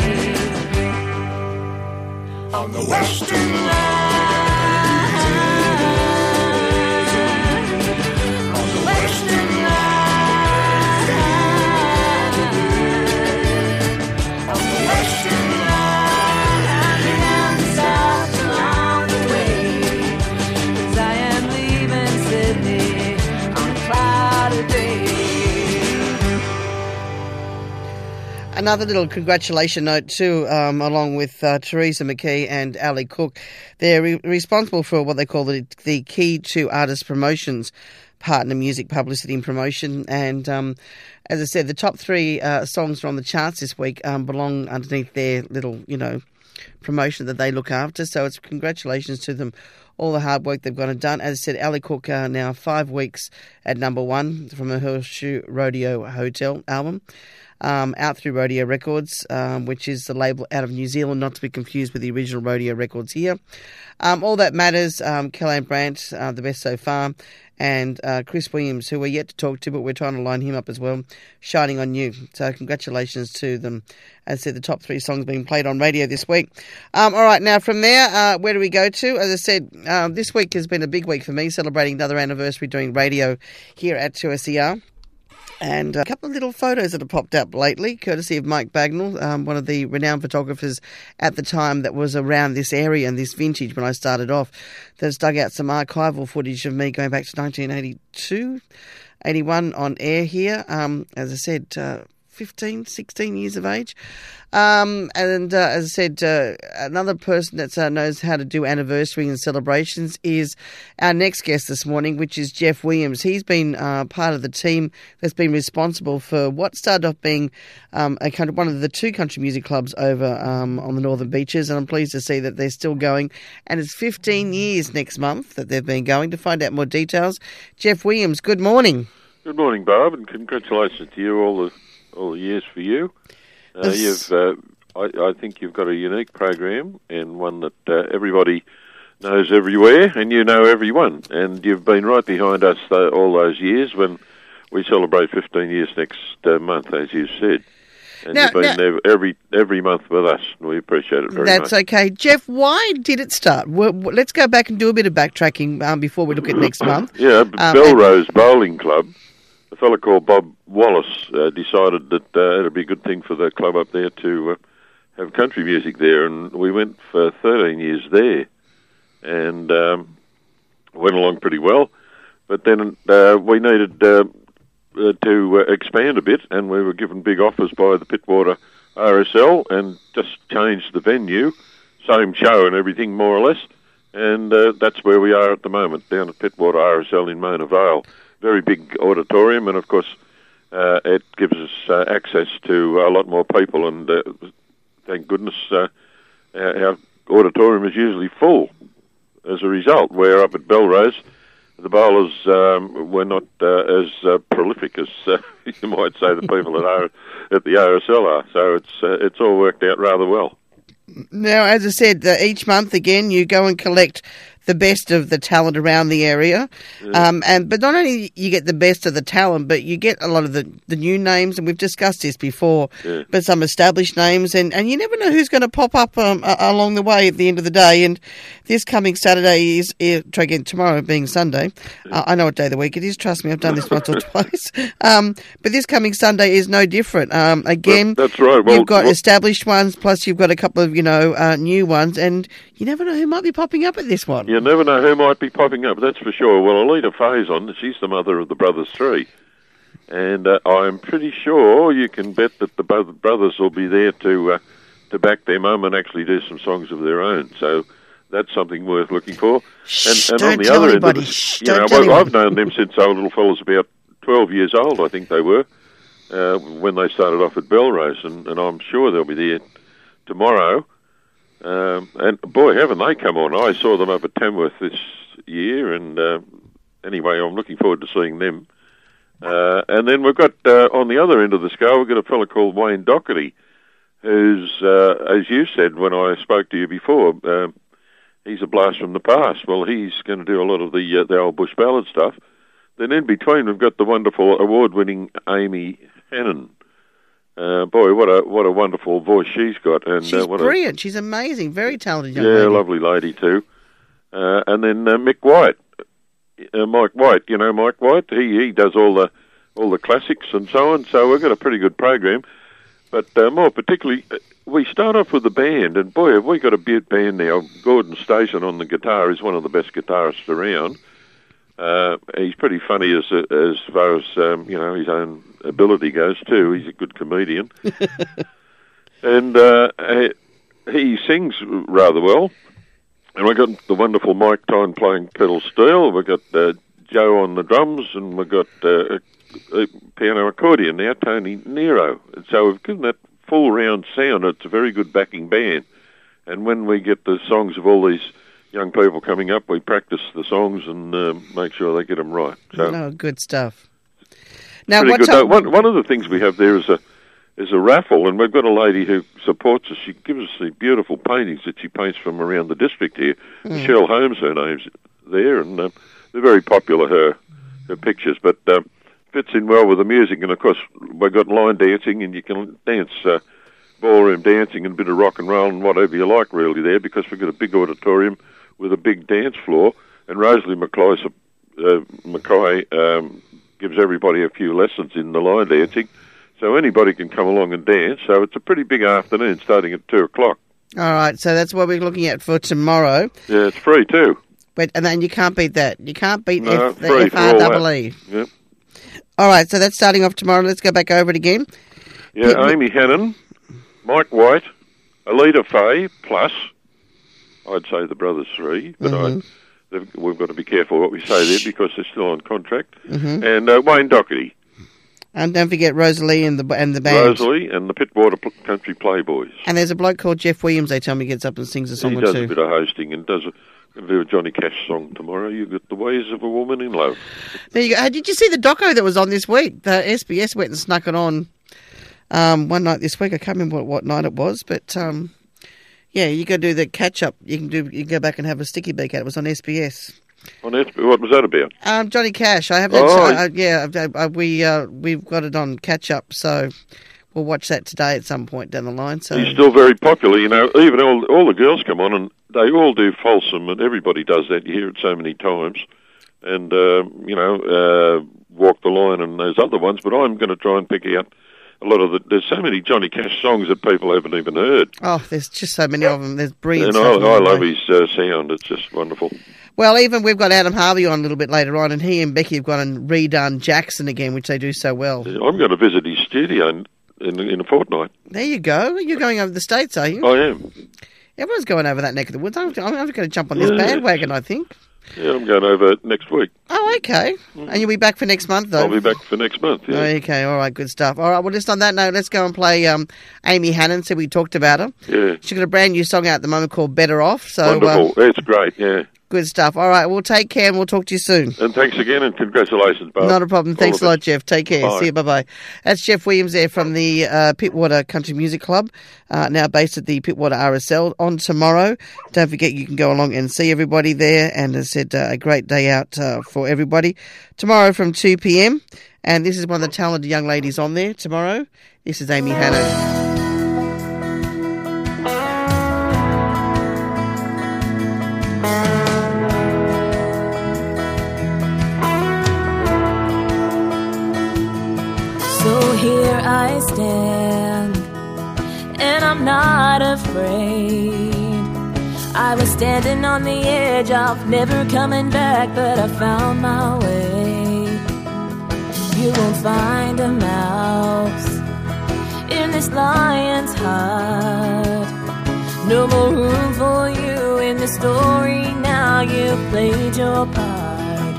On the Western line, on the Western line, on the Western line, and the stops along the way. 'Cause I am leaving Sydney on a cloudy day. Another little congratulation note too, um, along with uh, Teresa McKee and Ali Cook. They're re- responsible for what they call the, the Key to Artist Promotions Partner Music Publicity and Promotion. And um, as I said, the top three uh, songs from the charts this week um, belong underneath their little, you know, promotion that they look after. So it's congratulations to them, all the hard work they've gone and done. As I said, Ali Cook uh, now five weeks at number one from her Horseshoe Rodeo Hotel album. um, out through Rodeo Records, um, which is the label out of New Zealand, not to be confused with the original Rodeo Records here. Um, All That Matters, um, Kellyanne Brandt, uh, the best so far, and uh, Chris Williams, who we're yet to talk to, but we're trying to line him up as well, Shining on You. So congratulations to them. As I said, the top three songs being played on radio this week. Um, all right, now from there, uh, where do we go to? As I said, uh, this week has been a big week for me, celebrating another anniversary doing radio here at two S E R. And a couple of little photos that have popped up lately, courtesy of Mike Bagnall, um, one of the renowned photographers at the time that was around this area and this vintage when I started off, that's dug out some archival footage of me going back to nineteen eighty-two, eighty-one on air here. Um, as I said, uh, fifteen, sixteen years of age. Um, and uh, as I said, uh, another person that uh, knows how to do anniversary and celebrations is our next guest this morning, which is Jeff Williams. He's been uh, part of the team that's been responsible for what started off being um, a kind of one of the two country music clubs over um, on the Northern Beaches, and I'm pleased to see that they're still going. And it's fifteen years next month that they've been going. To find out more details, Jeff Williams, good morning. Good morning, Barb, and congratulations to you all the all the years for you. Uh, you've, uh, I, I think you've got a unique program and one that uh, everybody knows everywhere, and you know everyone. And you've been right behind us uh, all those years when we celebrate fifteen years next uh, month, as you said. And Now- you've been now- there every every month with us, and we appreciate it very That's much. okay. Jeff, why did it start? Well, w- let's go back and do a bit of backtracking um, before we look at next month. Yeah, Um, Belrose Bowling Club. A fellow called Bob Wallace uh, decided that uh, it'd be a good thing for the club up there to uh, have country music there, and we went for thirteen years there, and um, went along pretty well. But then uh, we needed uh, uh, to uh, expand a bit, and we were given big offers by the Pittwater R S L, and just changed the venue, same show and everything more or less, and uh, that's where we are at the moment, down at Pittwater R S L in Mona Vale. Very big auditorium, and of course uh, it gives us uh, access to a lot more people, and uh, thank goodness uh, our, our auditorium is usually full as a result, where up at Belrose the bowlers um, were not uh, as uh, prolific as uh, you might say the people at, R- at the R S L are, so it's, uh, it's all worked out rather well. Now, as I said, uh, each month, again, you go and collect the best of the talent around the area. Yeah. Um, and But not only you get the best of the talent, but you get a lot of the, the new names, and we've discussed this before, Yeah. but some established names, and, and you never know who's going to pop up um, a- along the way at the end of the day. And this coming Saturday is, is try again, tomorrow being Sunday. Uh, I know what day of the week it is, trust me, I've done this once or twice. Um, but this coming Sunday is no different. Um, again, That's right. Well, you've got well- established ones, plus you've got a couple of, you know, uh, new ones, and you never know who might be popping up at this one. You never know who might be popping up, that's for sure. Well, Alita Faison, she's the mother of the Brothers Three. And uh, I'm pretty sure you can bet that the bo- brothers will be there to uh, to back their mum and actually do some songs of their own. So that's something worth looking for. Shh, and and don't on the tell other anybody. end of the, Shh, you don't know, tell well, I've anybody. known them since our little fellas about twelve years old, I think they were, uh, when they started off at Belrose, and, and I'm sure they'll be there tomorrow. Um, and boy, haven't they come on. I saw them up at Tamworth this year, and uh, anyway, I'm looking forward to seeing them. Uh, and then we've got, uh, on the other end of the scale, we've got a fellow called Wayne Doherty, who's, uh, as you said when I spoke to you before, um, he's a blast from the past. Well, he's going to do a lot of the, uh, the old bush ballad stuff. Then in between, we've got the wonderful award-winning Amy Hannon. Uh, boy, what a what a wonderful voice she's got, and She's uh, what brilliant. She's amazing. Very talented a young yeah, lady. lovely lady too. Uh, and then uh, Mick White, uh, Mike White. You know Mike White. He he does all the all the classics and so on. So we've got a pretty good program. But uh, more particularly, uh, we start off with the band, and boy, have we got a beaut band now. Gordon Station on the guitar is one of the best guitarists around. Uh, he's pretty funny as as far as um, you know his own ability goes too. He's a good comedian, and uh, he sings rather well. And we've got the wonderful Mike Tyne playing pedal steel. We've got uh, Joe on the drums, and we've got uh, a, a piano accordion now, Tony Nero. And so we've given that full round sound. It's a very good backing band. And when we get the songs of all these young people coming up, we practice the songs and uh, make sure they get them right. So No, good stuff. Now, pretty what's good. up? No, one, one of the things we have there is a there's a raffle, and we've got a lady who supports us. She gives us the beautiful paintings that she paints from around the district here. Mm. Michelle Holmes, her name's there, and uh, they're very popular, her her pictures, but uh, fits in well with the music. And, of course, we've got line dancing, and you can dance uh, ballroom dancing and a bit of rock and roll and whatever you like, really, there, because we've got a big auditorium with a big dance floor, and Rosalie McCoy, uh, McCoy um, gives everybody a few lessons in the line dancing, so anybody can come along and dance. So it's a pretty big afternoon starting at two o'clock. All right, so that's what we're looking at for tomorrow. Yeah, it's free too. But and then you can't beat that. You can't beat No, F, the free F for R all double that. E. Yep. All right, so that's starting off tomorrow. Let's go back over it again. Yeah, Amy Hannon, Mike White, Alita Faye, plus, I'd say the brothers three, but Mm-hmm. I, they've- we've got to be careful what we say there because they're still on contract. Mhm. And uh, Wayne Doherty, And don't forget Rosalie and the and the band. Rosalie, and the Pittwater Pl- Country Playboys. And there's a bloke called Jeff Williams, they tell me, gets up and sings a song He or does two. a bit of hosting and does a, gonna do a Johnny Cash song tomorrow. You got The Ways of a Woman in Love. There you go. Uh, did you see the doco that was on this week? The S B S went and snuck it on um, one night this week. I can't remember what, what night it was, but um, yeah, you go do the catch up. You can do. You can go back and have a sticky beak at it. It was on S B S. On H B O, what was that about? Um, Johnny Cash. I haven't. Oh. uh, yeah, uh, uh, we uh, we've got it on catch up, so we'll watch that today at some point down the line. So He's still very popular, you know. Even all all the girls come on and they all do Folsom, and everybody does that. You hear it so many times, and uh, you know, uh, Walk the Line and those other ones. But I'm going to try and pick out a lot of the. There's so many Johnny Cash songs that people haven't even heard, oh, there's just so many of them. There's brilliant. and I, stuff I in there. love his uh, sound. It's just wonderful. Well, even we've got Adam Harvey on a little bit later on, and he and Becky have gone and redone Jackson again, which they do so well. I'm going to visit his studio in in, in a fortnight. There you go. You're going over the States, are you? I am. Everyone's going over that neck of the woods. I'm, I'm going to jump on this Yeah. bandwagon, I think. Yeah, I'm going over next week. Oh, okay. And you'll be back for next month, though? I'll be back for next month. Yeah. Okay, all right, good stuff. All right, well, just on that note, let's go and play um, Amy Hannon. So we talked about her. Yeah. She's got a brand new song out at the moment called Better Off. So Wonderful. uh, It's great. Yeah. good stuff. All right, well, take care and we'll talk to you soon. And thanks again, and congratulations, Bob. Not a problem. All Thanks the a lot, best. Jeff. Take care. Bye. See you. Bye-bye. That's Jeff Williams there from the uh, Pittwater Country Music Club, uh, now based at the Pittwater R S L on tomorrow. Don't forget you can go along and see everybody there. And as I said, uh, a great day out uh, for everybody. Tomorrow from two p.m. And this is one of the talented young ladies on there tomorrow. This is Amy Hannon. So here I stand, and I'm not afraid. I was standing on the edge of never coming back, but I found my way. You won't find a mouse in this lion's heart. No more room for you in the story. Now you've played your part.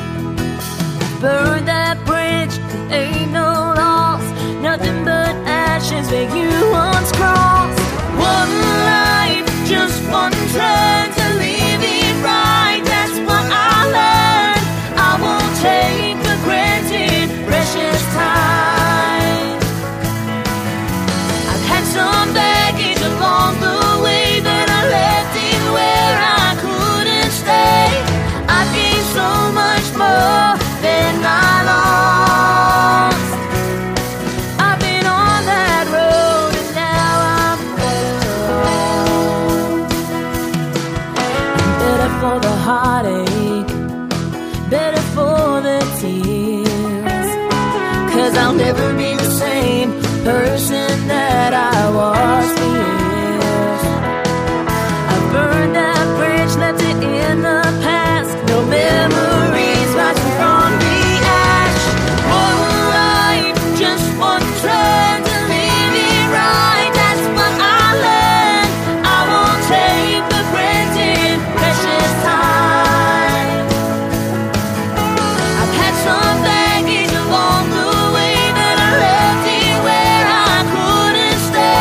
Burn that bridge, ain't no loss. Nothing but ashes where you once crossed. One life, just one turn to live it right. That's what I learned. I won't take for granted precious time. I've had some baggage along the way, but I left it where I couldn't stay. I gained so much more than I lost. I've been on that road and now I'm better. Better for the heartache, better for the tears. Cause I'll never be the same person that I was for years. I burned that bridge, left it in the past. No memories rising from the ash. One life, just one turn to live it right. That's what I learned. I won't take for granted precious time. I've had some baggage along the way, but I left it where I couldn't stay.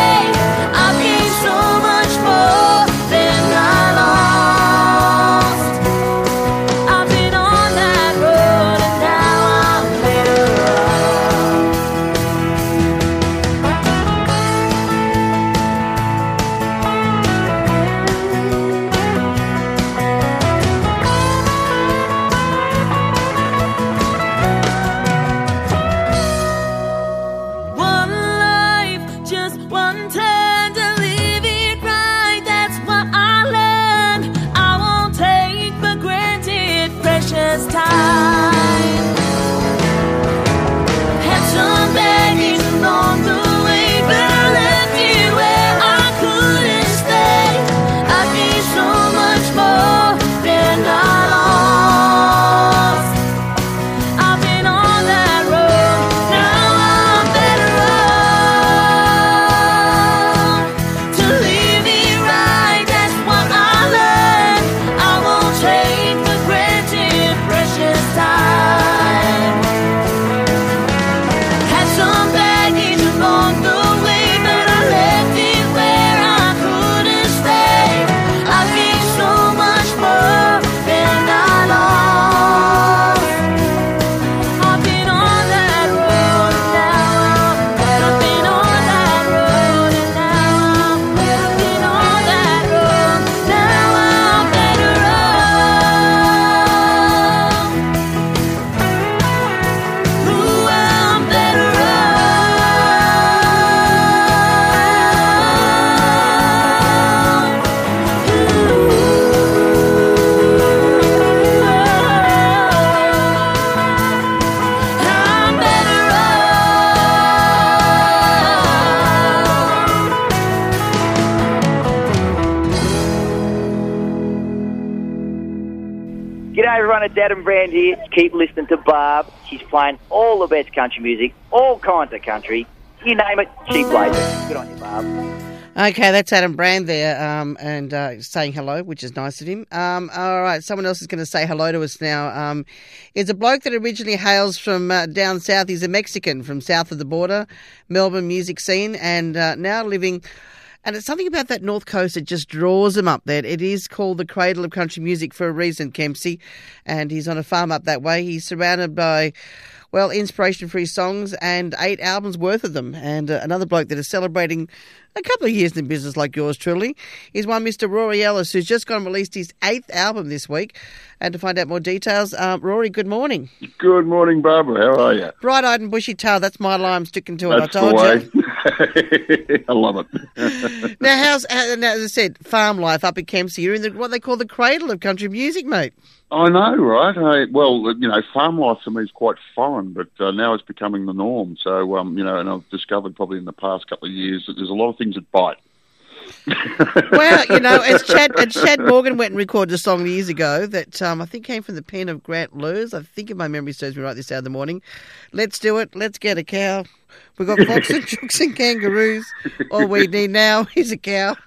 G'day everyone, it's Adam Brand here. Keep listening to Barb. She's playing all the best country music, all kinds of country. You name it, she plays it. Good on you, Barb. Okay, that's Adam Brand there, um, and uh, saying hello, which is nice of him. Um, all right, someone else is going to say hello to us now. Um, it's a bloke that originally hails from uh, down south. He's a Mexican from south of the border, Melbourne music scene, and uh, now living... And it's something about that North Coast that just draws him up there. It is called the cradle of country music for a reason, Kempsey, and he's on a farm up that way. He's surrounded by... well, inspiration for his songs and eight albums worth of them. And uh, another bloke that is celebrating a couple of years in business like yours truly is one Mister Rory Ellis, who's just gone and released his eighth album this week. And to find out more details, uh, Rory, good morning. Good morning, Barbara. How are you? Bright-eyed and bushy-tailed. That's my lie. I'm sticking to it. That's I told the way. you. I love it. Now, how's, how, now, as I said, farm life up in Kempsey. You're in the, what they call the cradle of country music, mate. I know, right? I, well, you know, farm life to me is quite foreign, but uh, now it's becoming the norm. So, um, you know, and I've discovered probably in the past couple of years that there's a lot of things that bite. Well, you know, as Chad, as Chad Morgan went and recorded a song years ago that um, I think came from the pen of Grant Lewis. I think if my memory serves me right this hour of the morning. Let's do it. Let's get a cow. We've got fox and chooks and kangaroos. All we need now is a cow.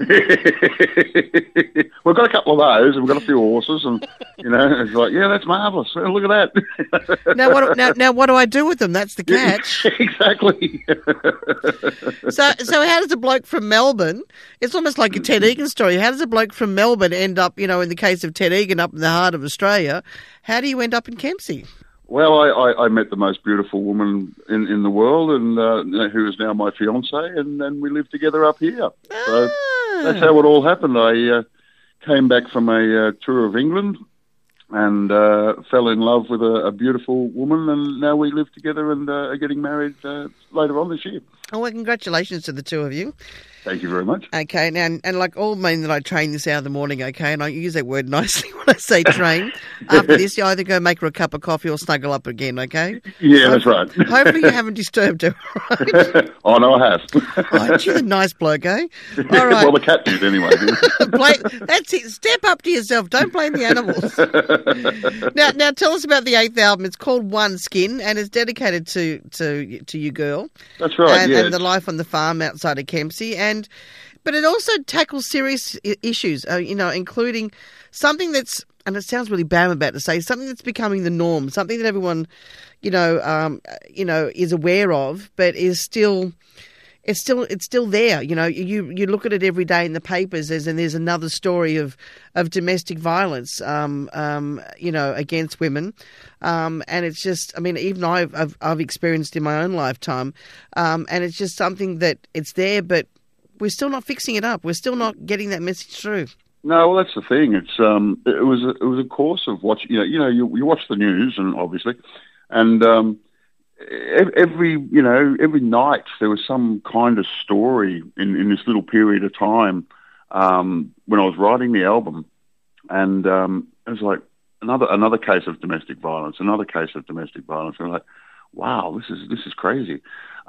We've got a couple of those, and we've got a few horses, and, you know, it's like, yeah, that's marvellous. Look at that. now, what, now, now, what do I do with them? That's the catch. Exactly. so, so how does a bloke from Melbourne, it's almost like a Ted Egan story, how does a bloke from Melbourne end up, you know, in the case of Ted Egan, up in the heart of Australia, how do you end up in Kempsey? Well, I, I, I met the most beautiful woman in, in the world, and uh, who is now my fiancée, and, and we live together up here. Ah. So that's how it all happened. I uh, came back from a uh, tour of England and uh, fell in love with a, a beautiful woman, and now we live together and uh, are getting married uh, later on this year. Oh, well, congratulations to the two of you. Thank you very much. Okay, now, and, and like all men that I train this hour of the morning, okay, and I use that word nicely when I say train, after this you either go make her a cup of coffee or snuggle up again, okay? Yeah, that's right. Hopefully you haven't disturbed her, right? Oh, no, I have. Oh, she's a nice bloke, eh? All right. Well, the cat did anyway. Blame, that's it. Step up to yourself. Don't blame the animals. now, now tell us about the eighth album. It's called One Skin, and it's dedicated to, to, to you, girl. That's right, and, yeah. And the life on the farm outside of Kempsey. And But it also tackles serious I- issues, uh, you know, including something that's, and it sounds really bad I'm about to say, something that's becoming the norm, something that everyone, you know, um, you know, is aware of, but is still, it's still, it's still there. You know, you you look at it every day in the papers, as, and there's another story of of domestic violence, um, um, you know, against women, um, and it's just, I mean, even I've I've, I've experienced in my own lifetime, um, and it's just something that it's there, but we're still not fixing it up. We're still not getting that message through. No, well, that's the thing. It's um, it was a, it was a course of watching. You know, you know, you, you watch the news, and obviously, and um, every you know every night there was some kind of story in, in this little period of time um, when I was writing the album, and um, it was like another another case of domestic violence, another case of domestic violence. And I'm like, wow, this is this is crazy.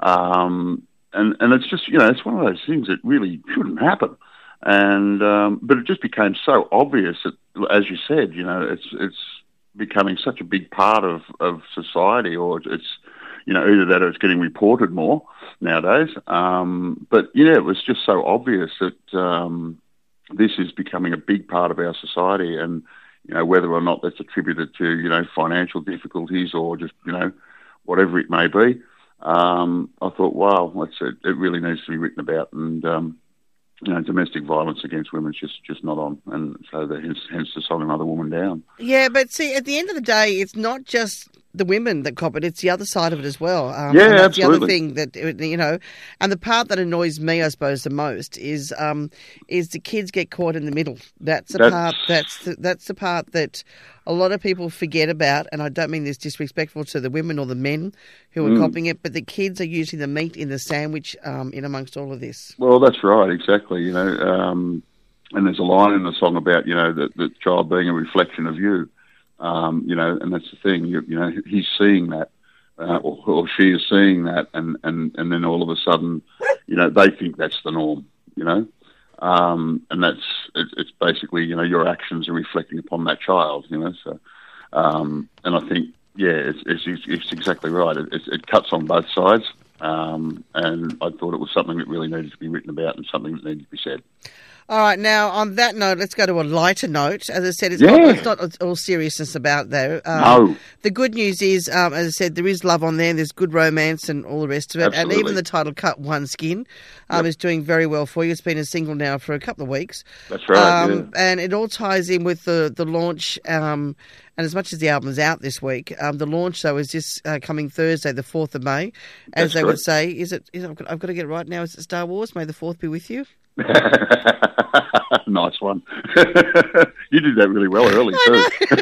Um, And and it's just, you know, it's one of those things that really shouldn't happen. And um, but it just became so obvious that, as you said, you know, it's it's becoming such a big part of, of society, or it's, you know, either that or it's getting reported more nowadays. Um, but yeah, it was just so obvious that um, this is becoming a big part of our society, and you know, whether or not that's attributed to, you know, financial difficulties or just, you know, whatever it may be. Um, I thought, wow, that's it, it really needs to be written about, and um, you know, domestic violence against women is just, just not on, and so the, hence, hence the song Another Woman Down. Yeah, but see, at the end of the day, it's not just the women that cop it, it's the other side of it as well. Um, yeah, and that's absolutely. the other thing that, you know, and the part that annoys me, I suppose, the most is um, is the kids get caught in the middle. That's the That's- part, that's the, that's the part that a lot of people forget about, and I don't mean this disrespectful to the women or the men who are Mm. copying it, but the kids are usually the meat in the sandwich um, in amongst all of this. Well, that's right, exactly. You know, um, and there's a line in the song about, you know, the, the child being a reflection of you. Um, you know, and that's the thing. You, you know, he's seeing that, uh, or, or she is seeing that, and, and, and then all of a sudden, you know, they think that's the norm. You know, Um, and that's it, it's basically, you know, your actions are reflecting upon that child, you know. So, um, and I think, yeah, it's, it's, it's exactly right. It, it, it cuts on both sides, um, and I thought it was something that really needed to be written about and something that needed to be said. All right, now on that note, let's go to a lighter note. As I said, it's, Yeah. not, it's not all seriousness about there. Um, No. The good news is, um, as I said, there is love on there. There's good romance and all the rest of it. Absolutely. And even the title cut, One Skin, um, Yep. is doing very well for you. It's been a single now for a couple of weeks. That's right, Um, And it all ties in with the, the launch. Um, and as much as the album's out this week, um, the launch, though, is this uh, coming Thursday, the fourth of May. As That's they would correct. say, is it? Is it I've, got, I've got to get it right now. Is it Star Wars? May the fourth be with you. Nice one. You did that really well early, too.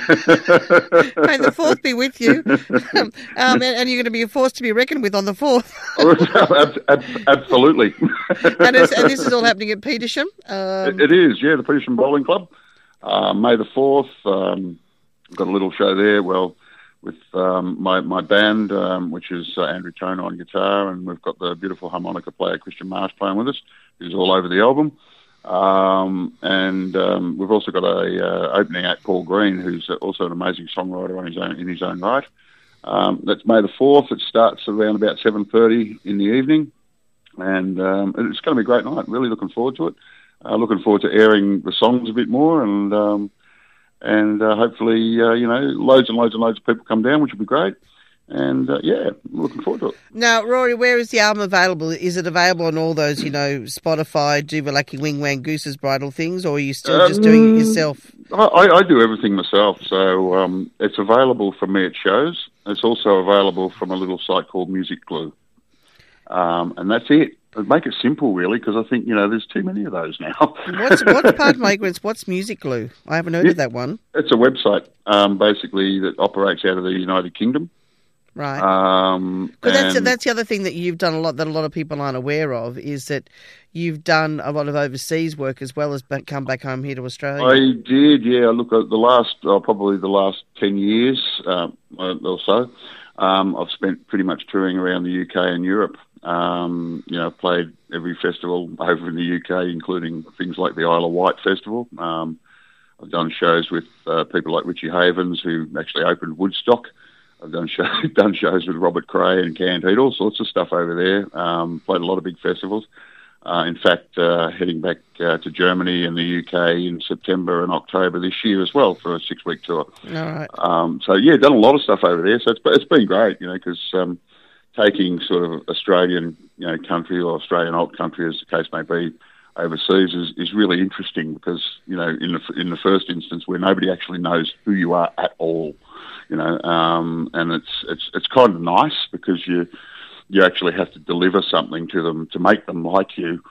May the fourth be with you. um, and, and you're going to be forced to be reckoned with on the fourth. Ab- ab- Absolutely. and, it's, and this is all happening at Petersham. Um, It is, yeah, the Petersham Bowling Club. Uh, May the fourth, um, I've got a little show there, well, with um, my, my band, um, which is uh, Andrew Toner on guitar, and we've got the beautiful harmonica player Christian Marsh playing with us, who's all over the album. Um, and um, we've also got a uh, opening act, Paul Green, who's also an amazing songwriter on his own, in his own right. Um, that's May the fourth. It starts around about seven thirty in the evening, and um, it's going to be a great night. Really looking forward to it. Uh, looking forward to airing the songs a bit more, and um, and uh, hopefully, uh, you know, loads and loads and loads of people come down, which will be great. And, uh, yeah, looking forward to it. now, Rory, where is the album available? Is it available on all those, you know, Spotify, Duvalaki, Wing Wang, Goose's Bridal things, or are you still just doing it yourself? I, I, I do everything myself, so um, it's available from me at shows. It's also available from a little site called Music Glue. Um, and that's it. I'd make it simple, really, because I think, you know, there's too many of those now. What's, what's part of my ignorance? What's Music Glue? I haven't heard Yeah. of that one. It's a website, um, basically, that operates out of the United Kingdom. Right. Um, Because that's, and- that's the other thing that you've done a lot that a lot of people aren't aware of is that you've done a lot of overseas work as well as back, come back home here to Australia. I did, yeah. Look, uh, the last, uh, probably the last ten years um, or so, um, I've spent pretty much touring around the U K and Europe. Um, you know, played every festival over in the U K, including things like the Isle of Wight Festival. Um, I've done shows with uh, people like Richie Havens, who actually opened Woodstock. I've done, show, done shows with Robert Cray and Canned, all sorts of stuff over there. Um, played a lot of big festivals. Uh, in fact, uh, heading back uh, to Germany and the U K in September and October this year as well for a six-week tour. All right. Um, so, yeah, done a lot of stuff over there. So it's, it's been great, you know, because um, taking sort of Australian, you know, country or Australian alt country, as the case may be, overseas is, is really interesting because, you know, in the, in the first instance where nobody actually knows who you are at all, you know, um, and it's, it's, it's kind of nice because you, you actually have to deliver something to them to make them like you.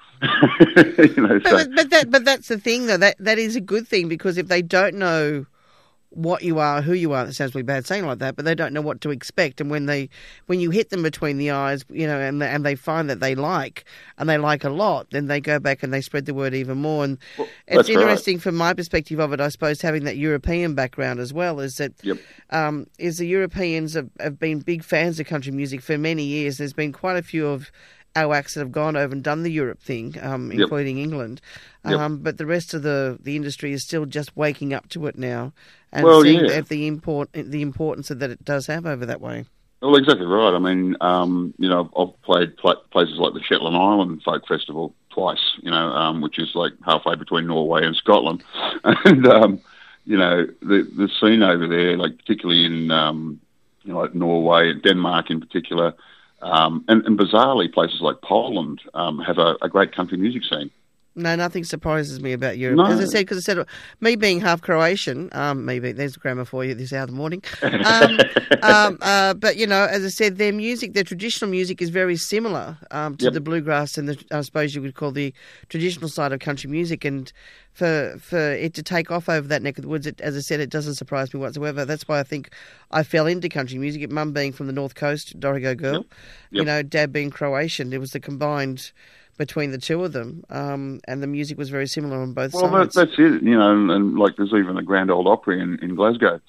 you know, But, so, but, but, that, but that's the thing, though. That, that is a good thing because if they don't know what you are, who you are, that sounds really bad saying like that, but they don't know what to expect. And when they, when you hit them between the eyes, you know, and they, and they find that they like, and they like a lot, then they go back and they spread the word even more. And well, it's that's right. interesting from my perspective of it, I suppose, having that European background as well, is that Yep. um, is the Europeans have, have been big fans of country music for many years. There's been quite a few of our acts that have gone over and done the Europe thing, um, Yep. including England. Yep. Um, but the rest of the, the industry is still just waking up to it now and Well, seeing yeah. the, the, import, the importance that it does have over that way. Well, exactly right. I mean, um, you know, I've played pla- places like the Shetland Island Folk Festival twice, you know, um, which is like halfway between Norway and Scotland. And, um, you know, the the scene over there, like particularly in, um, you know, like Norway, Denmark in particular, um, and, and bizarrely places like Poland um, have a, a great country music scene. No, nothing surprises me about Europe. No. As I said, because I said, me being half Croatian, um, maybe there's grammar for you this hour of the morning. Um, um, uh, but, you know, as I said, their music, their traditional music is very similar um, to Yep. the bluegrass and the, I suppose you would call the traditional side of country music. And for for it to take off over that neck of the woods, it, as I said, it doesn't surprise me whatsoever. That's why I think I fell into country music. Mum being from the North Coast, Dorigo girl, Yep. you Yep. know, Dad being Croatian. It was the combined between the two of them, um, and the music was very similar on both Well, that, sides. that's it, you know, and, and like there's even a Grand Old Opry in, in Glasgow.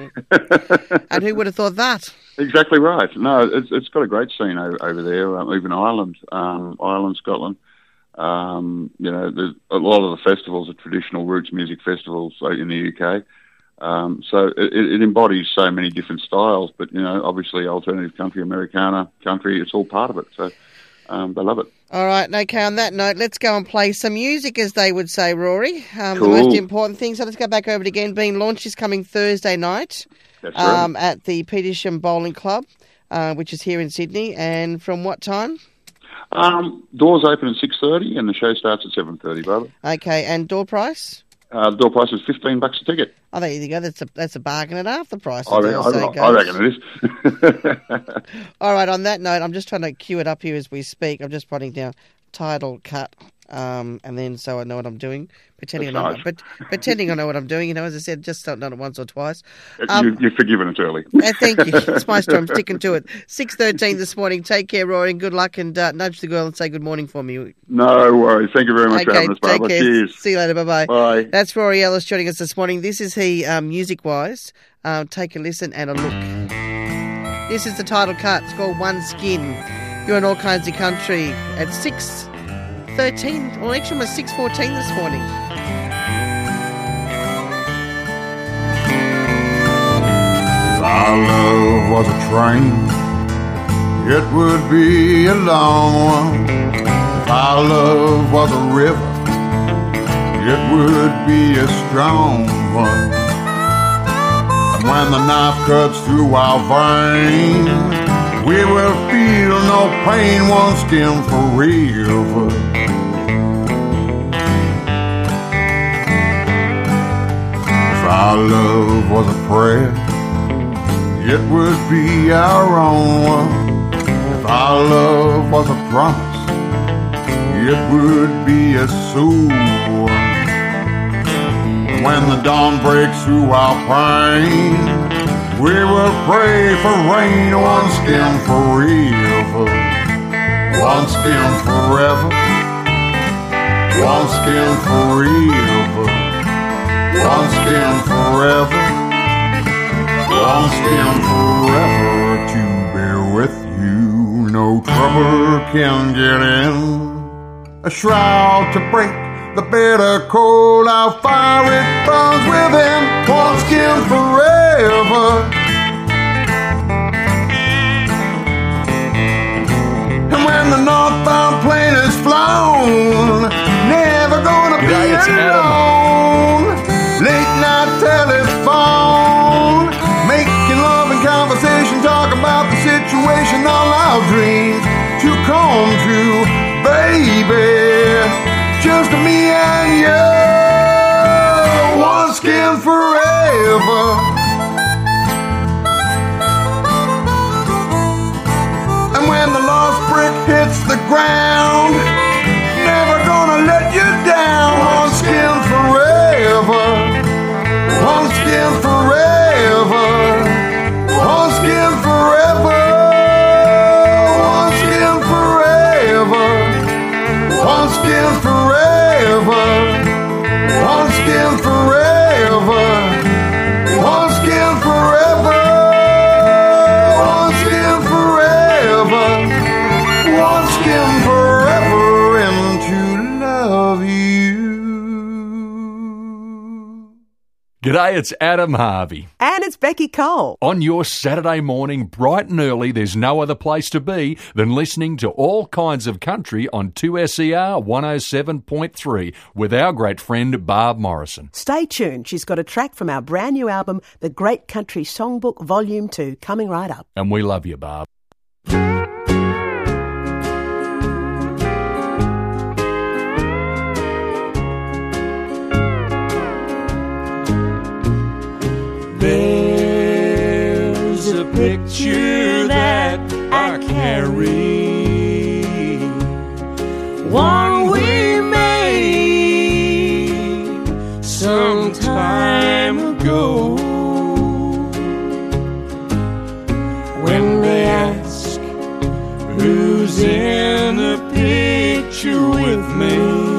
Mm. And who would have thought that? Exactly right. No, it's it's got a great scene over, over there. Um, even Ireland, um, Ireland, Scotland. Um, you know, there's a lot of the festivals are traditional roots music festivals uh, in the U K. Um, so it, it embodies so many different styles, but, you know, obviously alternative country, Americana country, it's all part of it. So um, they love it. All right, okay, on that note, let's go and play some music, as they would say, Rory. Um, Cool. The most important thing. So let's go back over it again. Being launched is coming Thursday night That's right. um, at the Petersham Bowling Club, uh, which is here in Sydney. And from what time? Um, doors open at six thirty and the show starts at seven thirty, brother. Okay, and door price? Uh, the door price is fifteen bucks a ticket. Oh, there you go. That's a that's a bargain at half the price. I, as re- they I, say I goes. reckon it is. All right, on that note, I'm just trying to cue it up here as we speak. I'm just writing down title cut, um, and then so I know what I'm doing. Pretending That's I know, nice. but pretending I know what I'm doing. You know, as I said, just done it once or twice. Um, you, you're forgiven it early. uh, thank you. It's my story. I'm sticking to it. six thirteen this morning. Take care, Rory, and good luck. And uh, nudge the girl and say good morning for me. No worries. Thank you very much for Okay, having us, take Barbara. care. Cheers. See you later. Bye-bye. Bye. That's Rory Ellis joining us this morning. This is he, um, music-wise. Um, take a listen and a look. This is the title cut. It's called One Skin. You're in all kinds of country at six thirteen. Well, actually, it was six fourteen this morning. If our love was a train, it would be a long one. If our love was a river, it would be a strong one. And when the knife cuts through our vein, we will feel no pain, one skin forever. If our love was a prayer, it would be our own one. If our love was a promise, it would be a soul one. When the dawn breaks through our pain, we will pray for rain, one skin forever. One skin forever. One skin forever. One skin forever. One skin forever to bear with you. No trouble can get in. A shroud to break the bitter cold. Our fire it burns within. One skin forever. And when the northbound plane is flown, never gonna be G'day, it's alone. Late night telephone, making love and conversation, talk about the situation, all our dreams to come true, baby. Just me and you, one skin forever. And when the lost brick hits the ground, never gonna let you down, one skin forever. One skin forever. One skin forever. One skin forever. One skin forever. One skin forever. One skin forever. One skin forever. One skin forever. And to love you. G'day, it's Adam Harvey. And it's Becky Cole. On your Saturday morning, bright and early, there's no other place to be than listening to all kinds of country on two S E R one oh seven point three with our great friend Barb Morrison. Stay tuned. She's got a track from our brand new album, The Great Country Songbook Volume two, coming right up. And we love you, Barb. There's a picture that I carry, one we made some time ago. When they ask who's in the picture with me,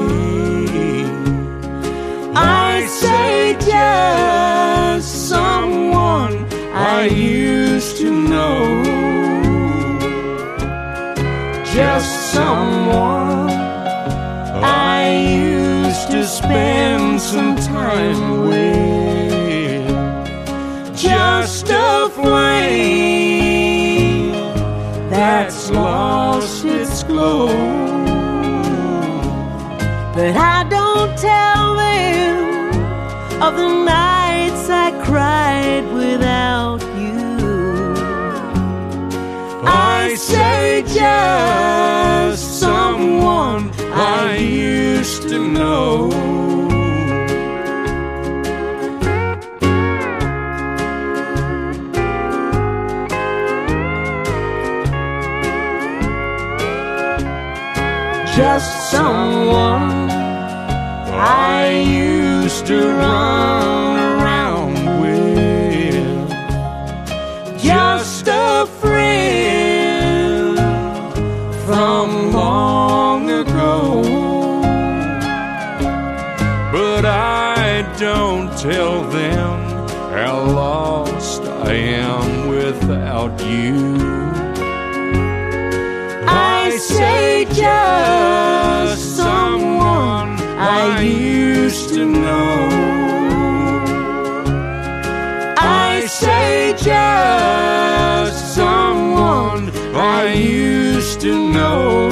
I say just someone I used to know. Just someone spend some time with just a flame that's lost its glow. But I don't tell them of the nights I cried without you. I say just someone I used to know. Just someone I used to run around with. Just a friend from long ago. But I don't tell them how lost I am without you. I say just someone I used to know. I say just someone I used to know.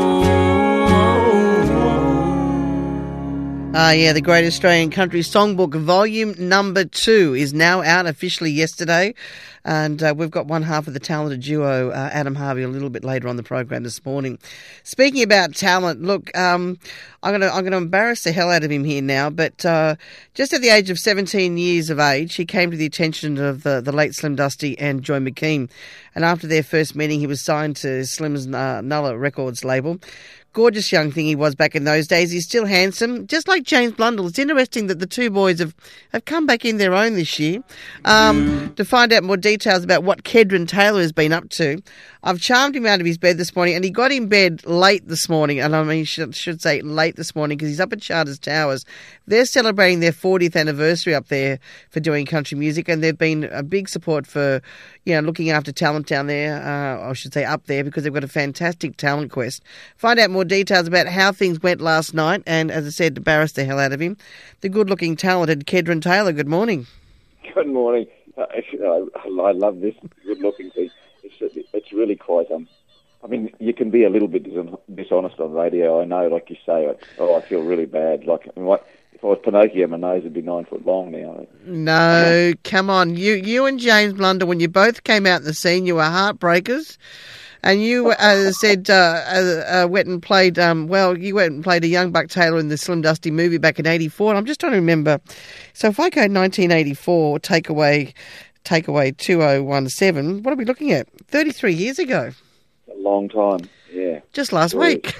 Ah, yeah, the Great Australian Country Songbook, volume number two, is now out officially yesterday. And uh, we've got one half of the talented duo, uh, Adam Harvey, a little bit later on the program this morning. Speaking about talent, look, um, I'm going to I'm going to embarrass the hell out of him here now, but uh, just at the age of seventeen years of age, he came to the attention of the, the late Slim Dusty and Joy McKean. And after their first meeting, he was signed to Slim's uh, Nulla Records label. Gorgeous young thing he was back in those days. He's still handsome, just like James Blundell. It's interesting that the two boys have, have come back in their own this year. Um, to find out more details about what Kedron Taylor has been up to, I've charmed him out of his bed this morning, and he got in bed late this morning, and I mean, should, should say late this morning, because he's up at Charters Towers. They're celebrating their fortieth anniversary up there for doing country music, and they've been a big support for, you know, looking after talent down there, uh, I should say up there, because they've got a fantastic talent quest. Find out more details about how things went last night, and as I said, embarrass the hell out of him, the good-looking, talented Kedron Taylor. Good morning. Good morning. Uh, you know, I love this good-looking thing. It's, it's really quite, um, I mean, you can be a little bit dis- dishonest on radio, I know, like you say. I, oh, I feel really bad. Like, I mean, what, if I was Pinocchio, my nose would be nine foot long now. No, come on. You you and James Blundell, when you both came out in the scene, you were heartbreakers. And you, as I said, uh, uh, went and played, um, well, you went and played a young Buck Taylor in the Slim Dusty movie back in eighty-four. And I'm just trying to remember. So if I go nineteen eighty-four, take away, take away two thousand seventeen, what are we looking at? thirty-three years ago. A long time, yeah. Just last Really. week.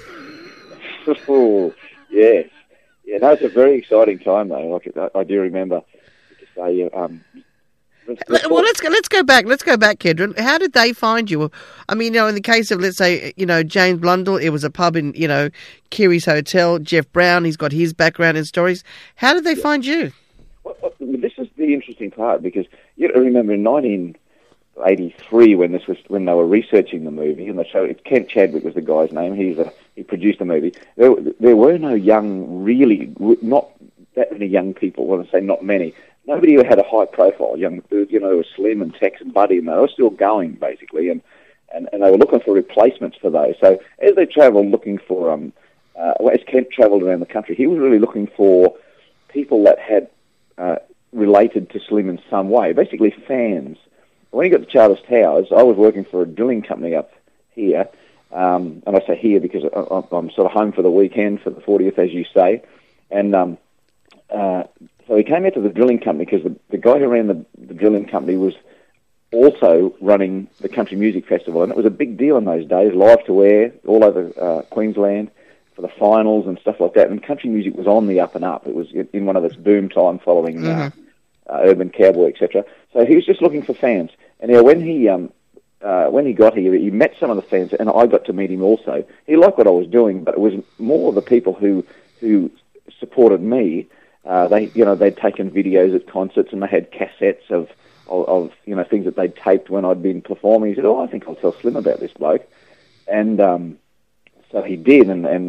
Oh, yes. Yeah, no, it's a very exciting time, though. Like, I, I do remember, to say, um, Well, let's go. Let's go back. Let's go back, Kedron. How did they find you? I mean, you know, in the case of, let's say, you know, James Blundell, it was a pub in, you know, Kiri's Hotel. Jeff Brown, he's got his background and stories. How did they yeah. find you? Well, this is the interesting part, because you remember in nineteen eighty-three when this was when they were researching the movie, and the show, Kent Chadwick was the guy's name. He's a he produced the movie. There, there were no young, really, not that many young people. When I say not many. Nobody who had a high profile, young, you know, was Slim and Tex and Buddy, and they were still going, basically, and, and, and they were looking for replacements for those. So as they travelled looking for, um, uh, as Kent travelled around the country, he was really looking for people that had uh, related to Slim in some way, basically fans. When he got to Charters Towers, I was working for a drilling company up here, um, and I say here because I, I'm sort of home for the weekend for the fortieth, as you say, and um, uh, so he came out to the drilling company because the, the guy who ran the, the drilling company was also running the Country Music Festival, and it was a big deal in those days, live to air all over uh, Queensland for the finals and stuff like that, and country music was on the up and up. It was in one of its boom time following mm-hmm. uh, uh, Urban Cowboy, et cetera. So he was just looking for fans. And now when he um, uh, when he got here, he met some of the fans, and I got to meet him also. He liked what I was doing, but it was more the people who who supported me. Uh, they, you know, they'd taken videos at concerts, and they had cassettes of, of, of, you know, things that they'd taped when I'd been performing. He said, "Oh, I think I'll tell Slim about this bloke," and um, so he did. And, and uh,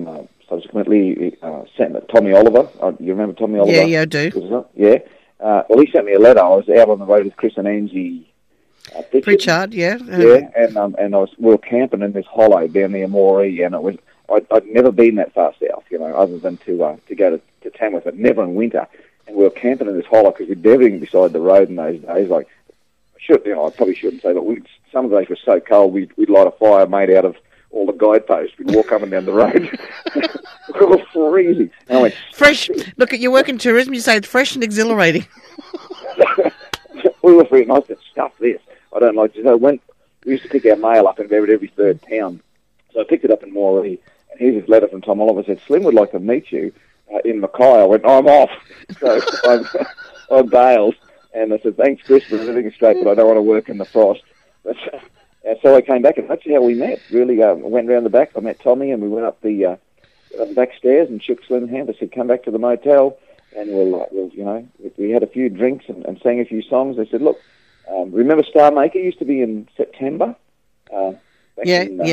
subsequently uh, sent me, Tommy Oliver. Uh, you remember Tommy Oliver? Yeah, yeah, I do. Yeah. Uh, well, he sent me a letter. I was out on the road with Chris and Angie uh, Pritchard. Pritchard, yeah. Yeah, and um, and I was we were camping in this hollow down near Moree, and it was I'd, I'd never been that far south, you know, other than to uh, to go to, to Tamworth, but never in winter. And we were camping in this hollow because we'd everything beside the road in those days. Like, I should, you know, I probably shouldn't say, but we, some of the days were so cold, we'd, we'd light a fire made out of all the guideposts. We'd walk up and down the road. We were freezing. And I went, fresh. Look, at your work in tourism, you say it's fresh and exhilarating. We were freezing. I said, stuff this. I don't like to. So when we used to pick our mail up in every, every third town. So I picked it up in Moree, and here's this letter from Tom Oliver. Said, Slim would like to meet you uh, in Mackay. I went, I'm off. So I, I bailed, and I said, thanks, Chris, for everything straight, but I don't want to work in the frost. But, and so I came back, and that's how we met, really. Um, I went round the back. I met Tommy, and we went up the, uh, the back stairs and shook Slim's hand. I said, come back to the motel, and we'll, uh, we'll you know, we had a few drinks and, and sang a few songs. They said, look, um, remember Star Maker used to be in September? Uh, yeah, in, uh, yeah.